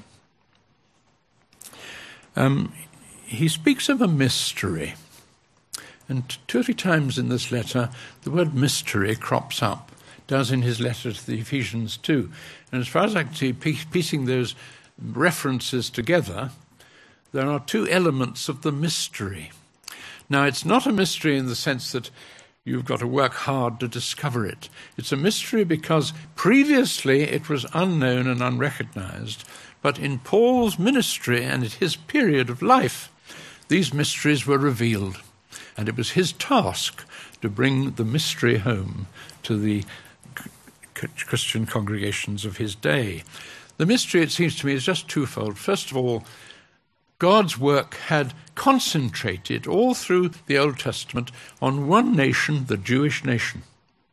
Um, he speaks of a mystery. And two or three times in this letter, the word mystery crops up. It does in his letter to the Ephesians too. And as far as I can see, piecing those references together, there are two elements of the mystery. Now, it's not a mystery in the sense that you've got to work hard to discover it. It's a mystery because previously it was unknown and unrecognized, but in Paul's ministry and at his period of life, these mysteries were revealed, and it was his task to bring the mystery home to the Christian congregations of his day. The mystery, it seems to me, is just twofold. First of all, God's work had concentrated all through the Old Testament on one nation, the Jewish nation.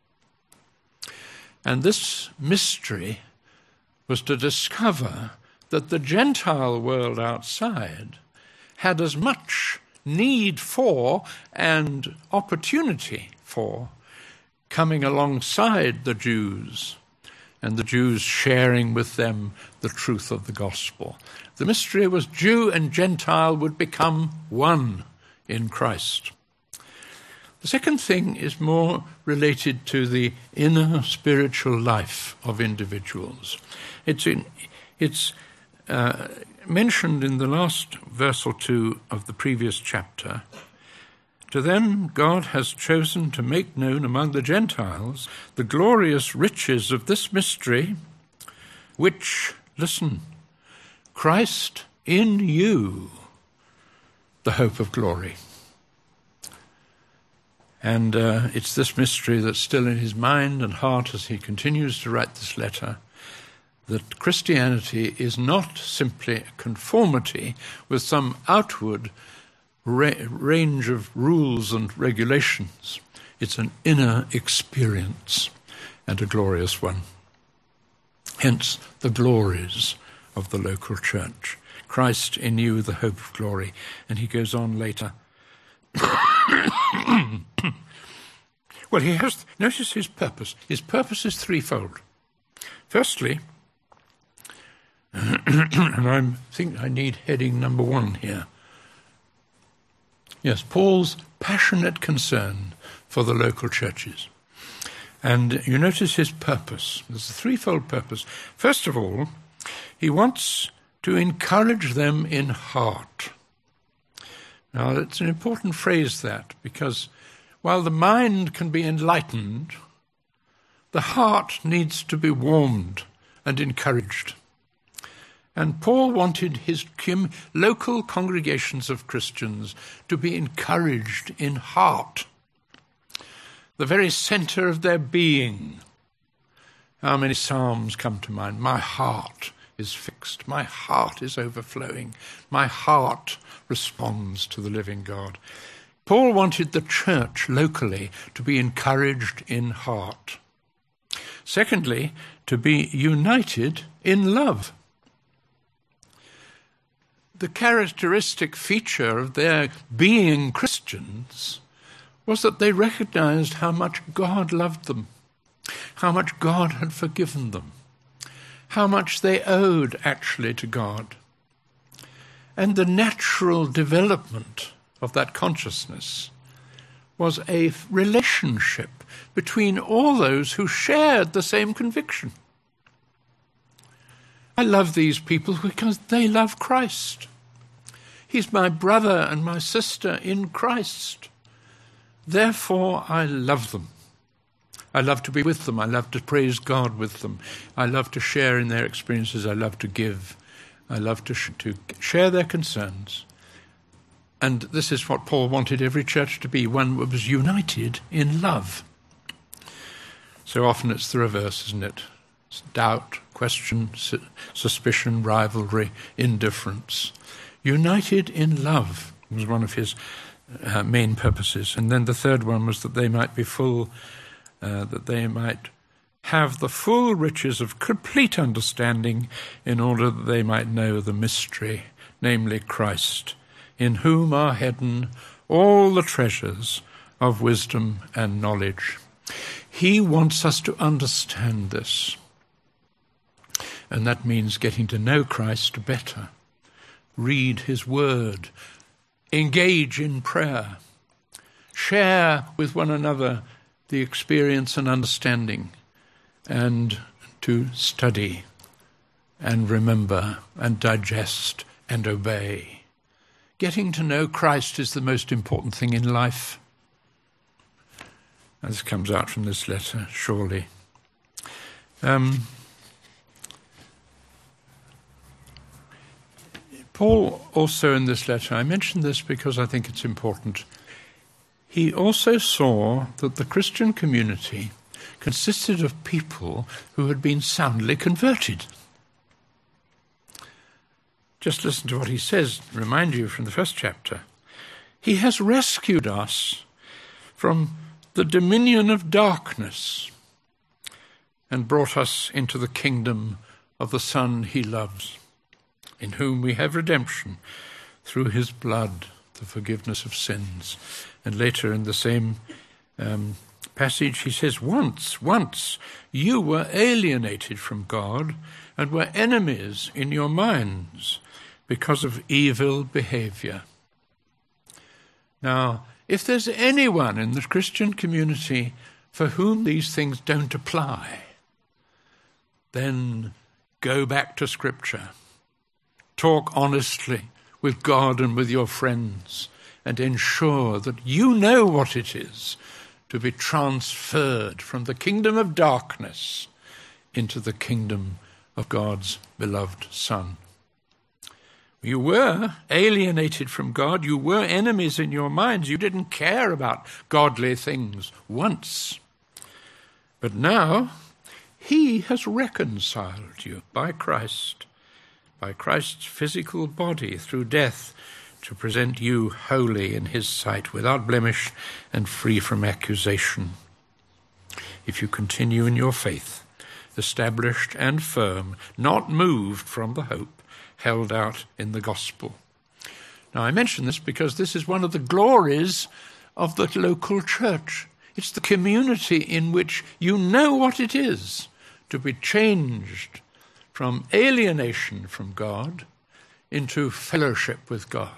And this mystery was to discover that the Gentile world outside had as much need for and opportunity for coming alongside the Jews, and the Jews sharing with them the truth of the gospel. The mystery was Jew and Gentile would become one in Christ. The second thing is more related to the inner spiritual life of individuals. It's, in, it's uh, mentioned in the last verse or two of the previous chapter. To them God has chosen to make known among the Gentiles the glorious riches of this mystery, which, listen, Christ in you, the hope of glory. And uh, it's this mystery that's still in his mind and heart as he continues to write this letter, that Christianity is not simply a conformity with some outward ra- range of rules and regulations. It's an inner experience, and a glorious one. Hence the glories of the local church. Christ in you, the hope of glory. And he goes on later. Well, he has, notice his purpose. His purpose is threefold. Firstly, and I think I need heading number one here. Yes, Paul's passionate concern for the local churches. And you notice his purpose. There's a threefold purpose. First of all, he wants to encourage them in heart. Now, it's an important phrase, that, because while the mind can be enlightened, the heart needs to be warmed and encouraged. And Paul wanted his local congregations of Christians to be encouraged in heart, the very center of their being. How many psalms come to mind? My heart is fixed. My heart is overflowing. My heart responds to the living God. Paul wanted the church locally to be encouraged in heart. Secondly, to be united in love. The characteristic feature of their being Christians was that they recognized how much God loved them, how much God had forgiven them, how much they owed actually to God. And the natural development of that consciousness was a relationship between all those who shared the same conviction. I love these people because they love Christ. He's my brother and my sister in Christ. Therefore, I love them. I love to be with them. I love to praise God with them. I love to share in their experiences. I love to give. I love to, sh- to share their concerns. And this is what Paul wanted every church to be, one that was united in love. So often it's the reverse, isn't it? It's doubt, question, su- suspicion, rivalry, indifference. United in love was one of his uh, main purposes. And then the third one was that they might be full, uh, that they might have the full riches of complete understanding, in order that they might know the mystery, namely Christ, in whom are hidden all the treasures of wisdom and knowledge. He wants us to understand this. And that means getting to know Christ better. Read his word. Engage in prayer. Share with one another the experience and understanding. And to study and remember and digest and obey. Getting to know Christ is the most important thing in life. This comes out from this letter, surely. Um, Paul also in this letter, I mention this because I think it's important, he also saw that the Christian community consisted of people who had been soundly converted. Just listen to what he says, remind you from the first chapter. He has rescued us from the dominion of darkness and brought us into the kingdom of the Son he loves, in whom we have redemption through his blood, the forgiveness of sins. And later in the same um, passage, he says, once, once you were alienated from God and were enemies in your minds because of evil behavior. Now, if there's anyone in the Christian community for whom these things don't apply, then go back to Scripture. Talk honestly with God and with your friends and ensure that you know what it is to be transferred from the kingdom of darkness into the kingdom of God's beloved Son. You were alienated from God. You were enemies in your minds. You didn't care about godly things once. But now he has reconciled you by Christ, by Christ's physical body through death, to present you holy in his sight, without blemish and free from accusation. If you continue in your faith, established and firm, not moved from the hope held out in the gospel. Now, I mention this because this is one of the glories of the local church. It's the community in which you know what it is to be changed from alienation from God into fellowship with God,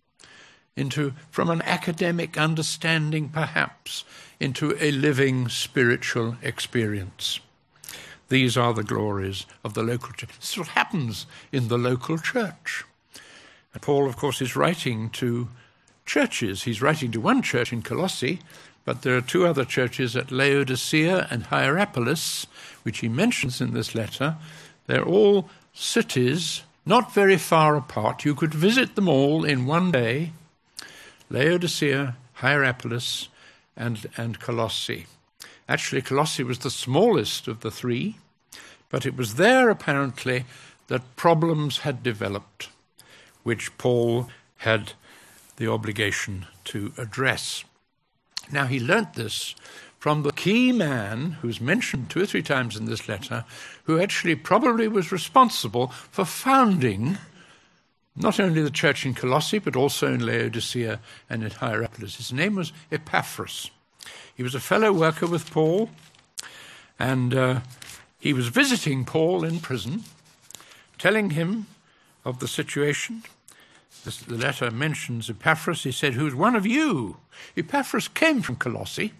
into, from an academic understanding perhaps, into a living spiritual experience. These are the glories of the local church. This is what happens in the local church. And Paul, of course, is writing to churches. He's writing to one church in Colossae, but there are two other churches at Laodicea and Hierapolis, which he mentions in this letter. They're all cities not very far apart. You could visit them all in one day. Laodicea, Hierapolis, and, and Colossae. Actually, Colossae was the smallest of the three, but it was there, apparently, that problems had developed, which Paul had the obligation to address. Now, he learnt this from the key man who's mentioned two or three times in this letter, who actually probably was responsible for founding not only the church in Colossae, but also in Laodicea and in Hierapolis. His name was Epaphras. He was a fellow worker with Paul, and uh, he was visiting Paul in prison, telling him of the situation. This, the letter mentions Epaphras. He said, "Who's one of you?" Epaphras came from Colossae,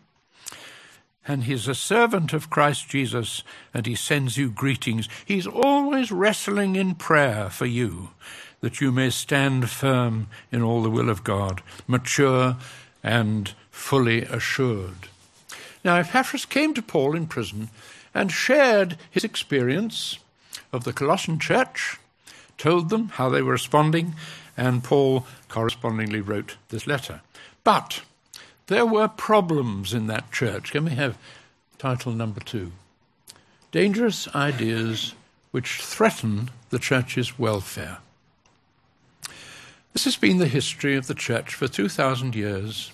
and he's a servant of Christ Jesus, and he sends you greetings. He's always wrestling in prayer for you, that you may stand firm in all the will of God, mature and fully assured. Now, Epaphras came to Paul in prison and shared his experience of the Colossian church, told them how they were responding, and Paul correspondingly wrote this letter. But there were problems in that church. Can we have title number two? Dangerous ideas which threaten the church's welfare. This has been the history of the church for two thousand years.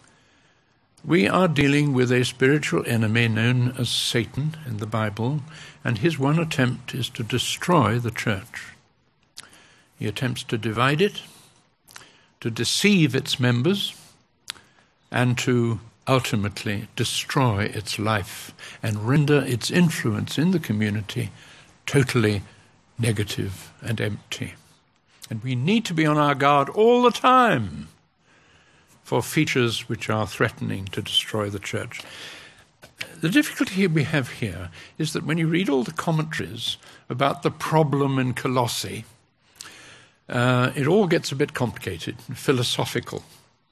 We are dealing with a spiritual enemy known as Satan in the Bible, and his one attempt is to destroy the church. He attempts to divide it, to deceive its members, and to ultimately destroy its life and render its influence in the community totally negative and empty. And we need to be on our guard all the time for features which are threatening to destroy the church. The difficulty we have here is that when you read all the commentaries about the problem in Colossae, uh, it all gets a bit complicated and philosophical.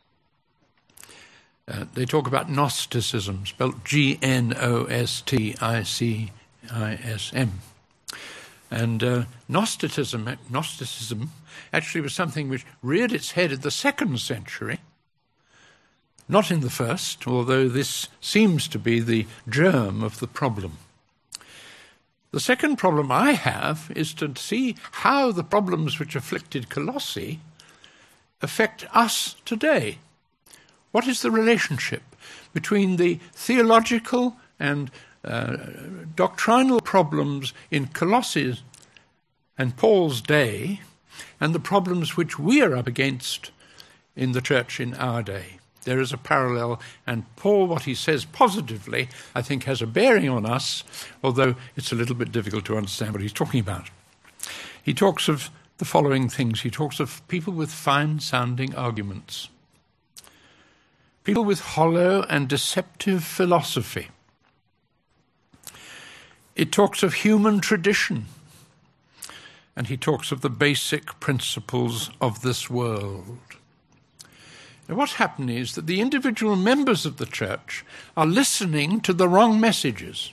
Uh, they talk about Gnosticism, spelled G N O S T I C I S M. And uh, Gnosticism, Gnosticism actually was something which reared its head in the second century, not in the first, although this seems to be the germ of the problem. The second problem I have is to see how the problems which afflicted Colossae affect us today. What is the relationship between the theological and uh, doctrinal problems in Colossae and Paul's day and the problems which we are up against in the church in our day? There is a parallel, and Paul, what he says positively, I think has a bearing on us, although it's a little bit difficult to understand what he's talking about. He talks of the following things. He talks of people with fine-sounding arguments, people with hollow and deceptive philosophy. It talks of human tradition, and he talks of the basic principles of this world. Now, what's happened is that the individual members of the church are listening to the wrong messages.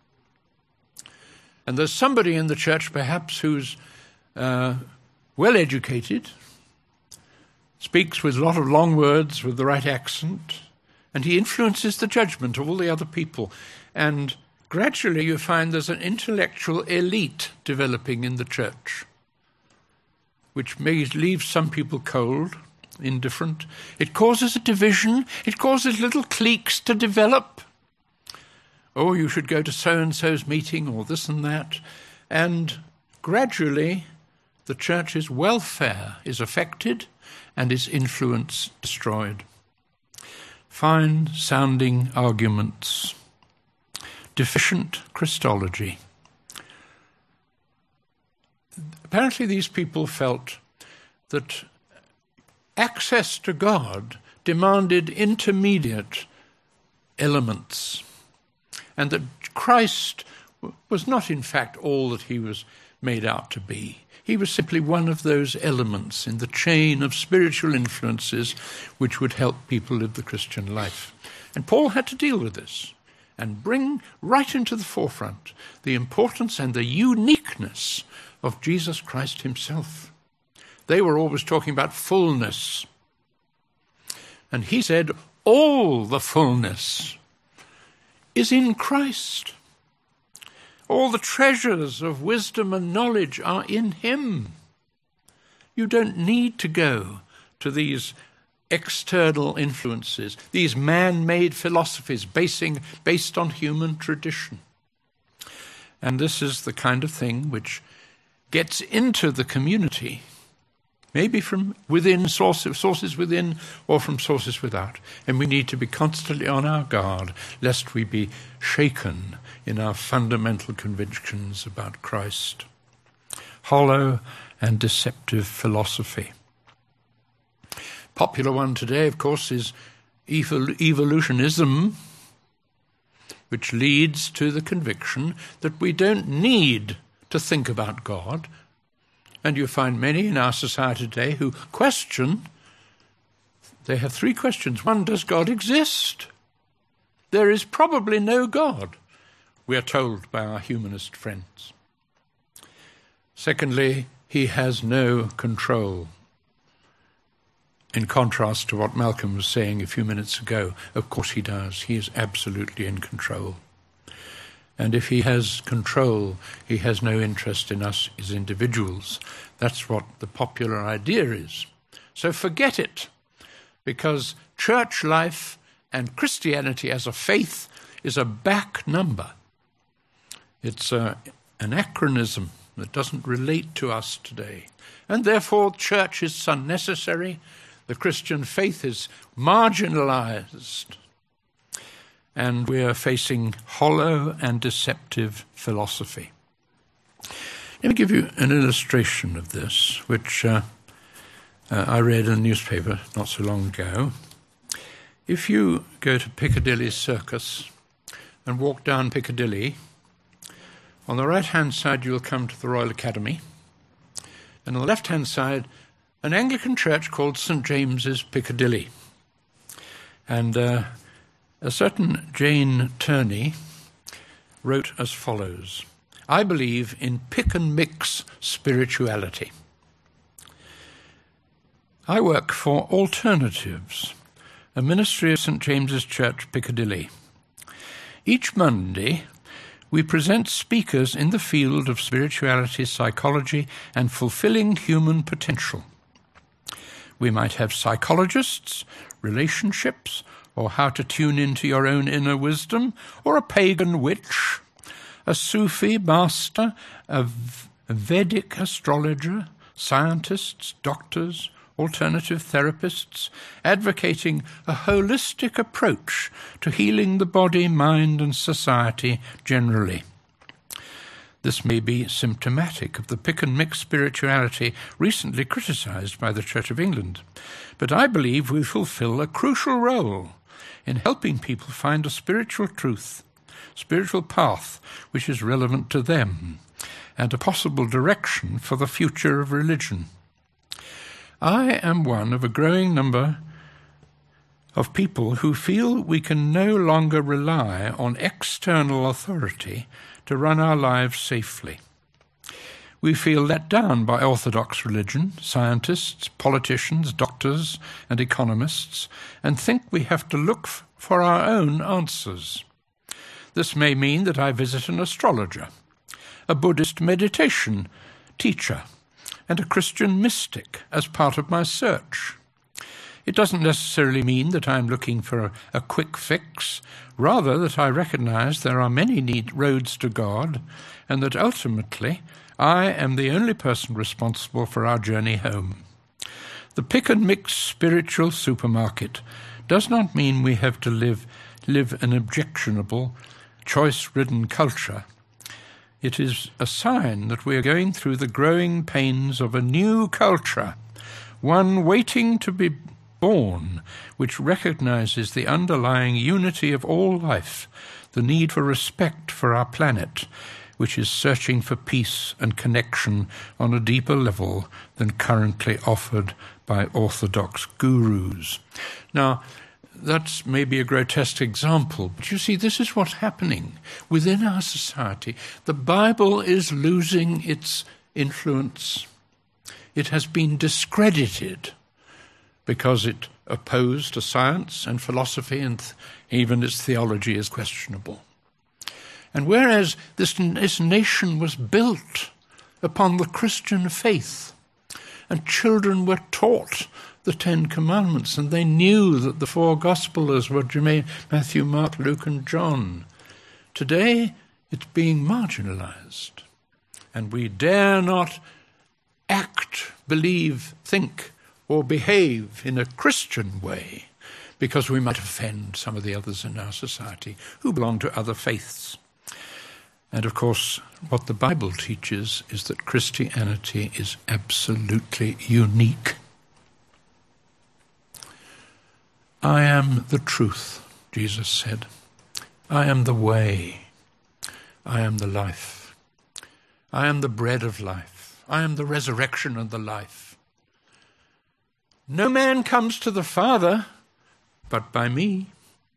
And there's somebody in the church perhaps who's uh, well-educated, speaks with a lot of long words with the right accent, and he influences the judgment of all the other people. And gradually you find there's an intellectual elite developing in the church, which may leave some people cold, indifferent. It causes a division. It causes little cliques to develop. Oh, you should go to so-and-so's meeting or this and that. And gradually the church's welfare is affected and its influence destroyed. Fine-sounding arguments. Deficient Christology. Apparently these people felt that access to God demanded intermediate elements, and that Christ was not in fact all that he was made out to be. He was simply one of those elements in the chain of spiritual influences which would help people live the Christian life. And Paul had to deal with this and bring right into the forefront the importance and the uniqueness of Jesus Christ himself. They were always talking about fullness. And he said, all the fullness is in Christ. All the treasures of wisdom and knowledge are in him. You don't need to go to these external influences, these man-made philosophies basing, based on human tradition. And this is the kind of thing which gets into the community, maybe from within, sources, sources within, or from sources without. And we need to be constantly on our guard, lest we be shaken in our fundamental convictions about Christ. Hollow and deceptive philosophy. Popular one today, of course, is evol- evolutionism, which leads to the conviction that we don't need to think about God. And you find many in our society today who question, they have three questions. One, does God exist? There is probably no God, we are told by our humanist friends. Secondly, he has no control. In contrast to what Malcolm was saying a few minutes ago, of course he does. He is absolutely in control. And if he has control, he has no interest in us as individuals. That's what the popular idea is. So forget it, because church life and Christianity as a faith is a back number. It's a, an anachronism that doesn't relate to us today. And therefore, church is unnecessary. The Christian faith is marginalized. And we are facing hollow and deceptive philosophy. Let me give you an illustration of this, which uh, uh, I read in a newspaper not so long ago. If you go to Piccadilly Circus and walk down Piccadilly, on the right-hand side you'll come to the Royal Academy, and on the left-hand side, an Anglican church called Saint James's Piccadilly. And uh, a certain Jane Turney wrote as follows: I believe in pick and mix spirituality. I work for Alternatives, a ministry of Saint James's Church, Piccadilly. Each Monday, we present speakers in the field of spirituality, psychology, and fulfilling human potential. We might have psychologists, relationships, or how to tune into your own inner wisdom, or a pagan witch, a Sufi master, a Vedic astrologer, scientists, doctors, alternative therapists, advocating a holistic approach to healing the body, mind, and society generally. This may be symptomatic of the pick-and-mix spirituality recently criticised by the Church of England, but I believe we fulfil a crucial role in helping people find a spiritual truth, spiritual path which is relevant to them, and a possible direction for the future of religion. I am one of a growing number of people who feel we can no longer rely on external authority to run our lives safely. We feel let down by orthodox religion, scientists, politicians, doctors, and economists, and think we have to look f- for our own answers. This may mean that I visit an astrologer, a Buddhist meditation teacher, and a Christian mystic as part of my search. It doesn't necessarily mean that I'm looking for a, a quick fix, rather that I recognize there are many need roads to God, and that ultimately I am the only person responsible for our journey home. The pick-and-mix spiritual supermarket does not mean we have to live, live an objectionable, choice-ridden culture. It is a sign that we are going through the growing pains of a new culture, one waiting to be born, which recognizes the underlying unity of all life, the need for respect for our planet, which is searching for peace and connection on a deeper level than currently offered by orthodox gurus. Now, that's maybe a grotesque example, but you see, this is what's happening within our society. The Bible is losing its influence. It has been discredited because it opposed to science and philosophy, and th- even its theology is questionable. And whereas this, this nation was built upon the Christian faith, and children were taught the Ten Commandments, and they knew that the four Gospelers were Matthew, Mark, Luke, and John, today it's being marginalized. And we dare not act, believe, think, or behave in a Christian way because we might offend some of the others in our society who belong to other faiths. And of course, what the Bible teaches is that Christianity is absolutely unique. I am the truth, Jesus said. I am the way. I am the life. I am the bread of life. I am the resurrection and the life. No man comes to the Father but by me.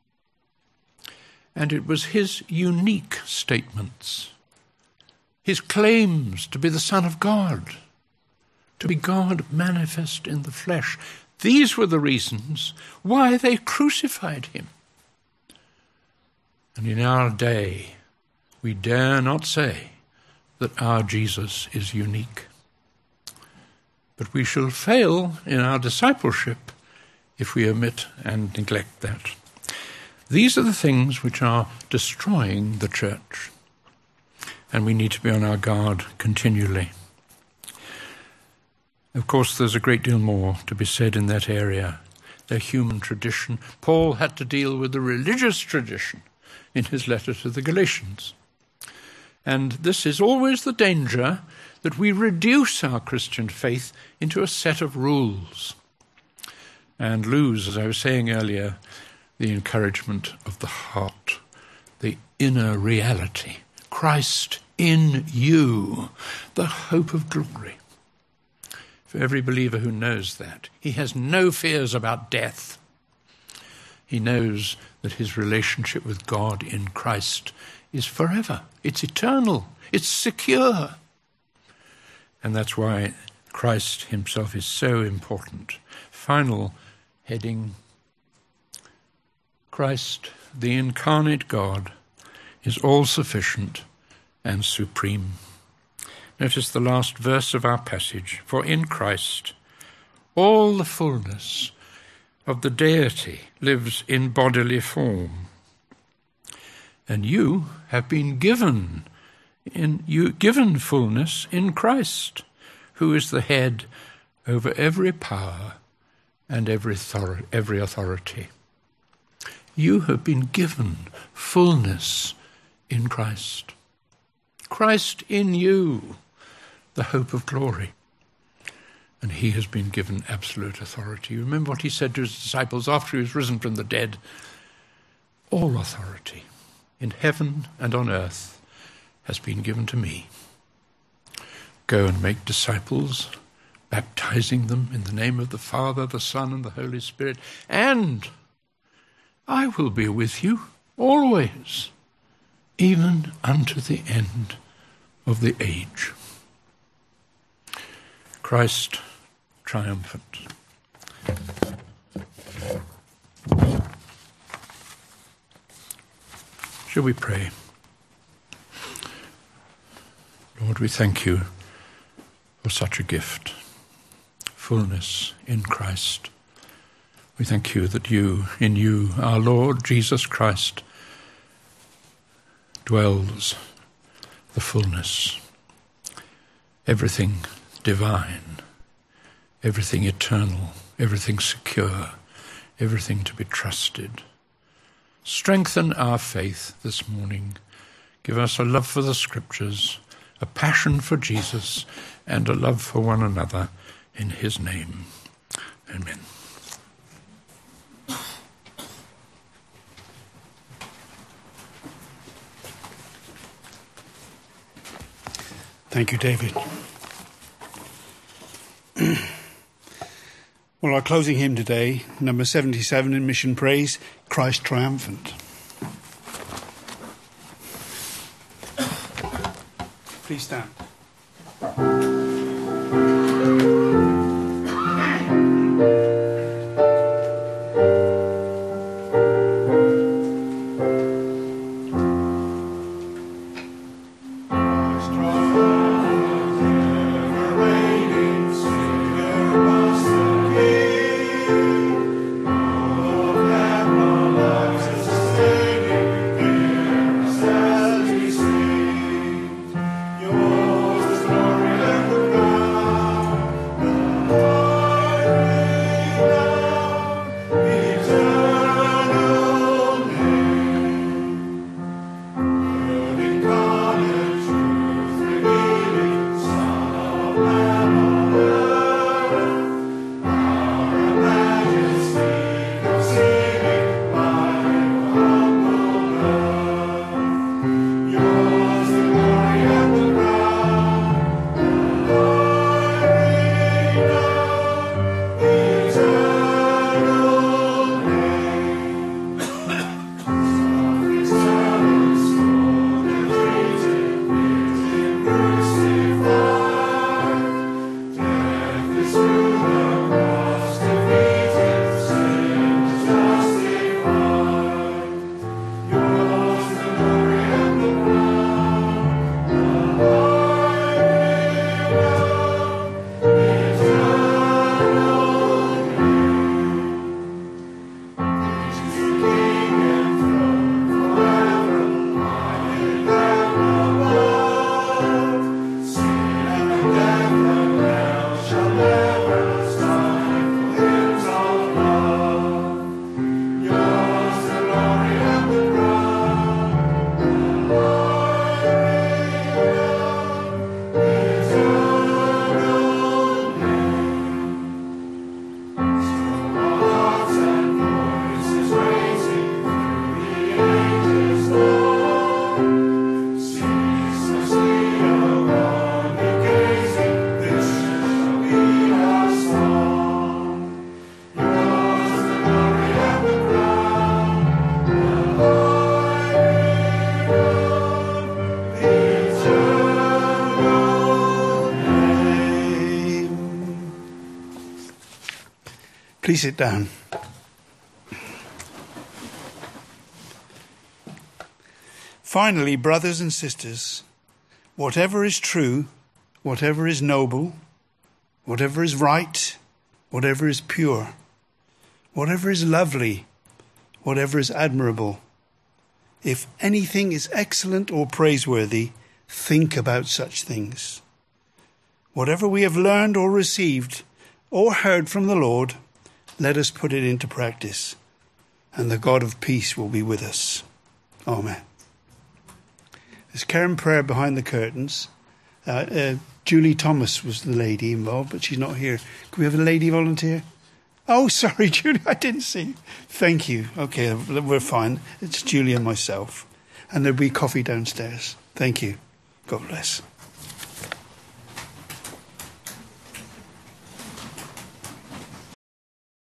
And it was his unique statements, his claims to be the Son of God, to be God manifest in the flesh. These were the reasons why they crucified him. And in our day, we dare not say that our Jesus is unique. But we shall fail in our discipleship if we omit and neglect that. These are the things which are destroying the church, and we need to be on our guard continually. Of course, there's a great deal more to be said in that area. The human tradition. Paul had to deal with the religious tradition in his letter to the Galatians. And this is always the danger, that we reduce our Christian faith into a set of rules and lose, as I was saying earlier, the encouragement of the heart, the inner reality. Christ in you, the hope of glory. For every believer who knows that, he has no fears about death. He knows that his relationship with God in Christ is forever. It's eternal. It's secure. And that's why Christ himself is so important. Final heading. Christ, the incarnate God, is all-sufficient and supreme. Notice the last verse of our passage. For in Christ all the fullness of the deity lives in bodily form. And you have been given in you given fullness in Christ, who is the head over every power and every author- every authority. You have been given fullness in Christ. Christ in you, the hope of glory. And he has been given absolute authority. You remember what he said to his disciples after he was risen from the dead? All authority in heaven and on earth has been given to me. Go and make disciples, baptizing them in the name of the Father, the Son, and the Holy Spirit. And I will be with you always, even unto the end of the age. Christ triumphant. Shall we pray? Lord, we thank you for such a gift, fullness in Christ. We thank you that you, in you, our Lord Jesus Christ, dwells the fullness, everything divine, everything eternal, everything secure, everything to be trusted. Strengthen our faith this morning. Give us a love for the Scriptures, a passion for Jesus, and a love for one another in his name. Amen. Thank you, David. Well, our closing hymn today, number seventy-seven in Mission Praise, Christ Triumphant. Please stand. Please sit down. Finally, brothers and sisters, whatever is true, whatever is noble, whatever is right, whatever is pure, whatever is lovely, whatever is admirable, if anything is excellent or praiseworthy, think about such things. Whatever we have learned or received or heard from the Lord, let us put it into practice, and the God of peace will be with us. Amen. There's care and prayer behind the curtains. Uh, uh, Julie Thomas was the lady involved, but she's not here. Can we have a lady volunteer? Oh, sorry, Julie, I didn't see you. Thank you. Okay, we're fine. It's Julie and myself. And there'll be coffee downstairs. Thank you. God bless.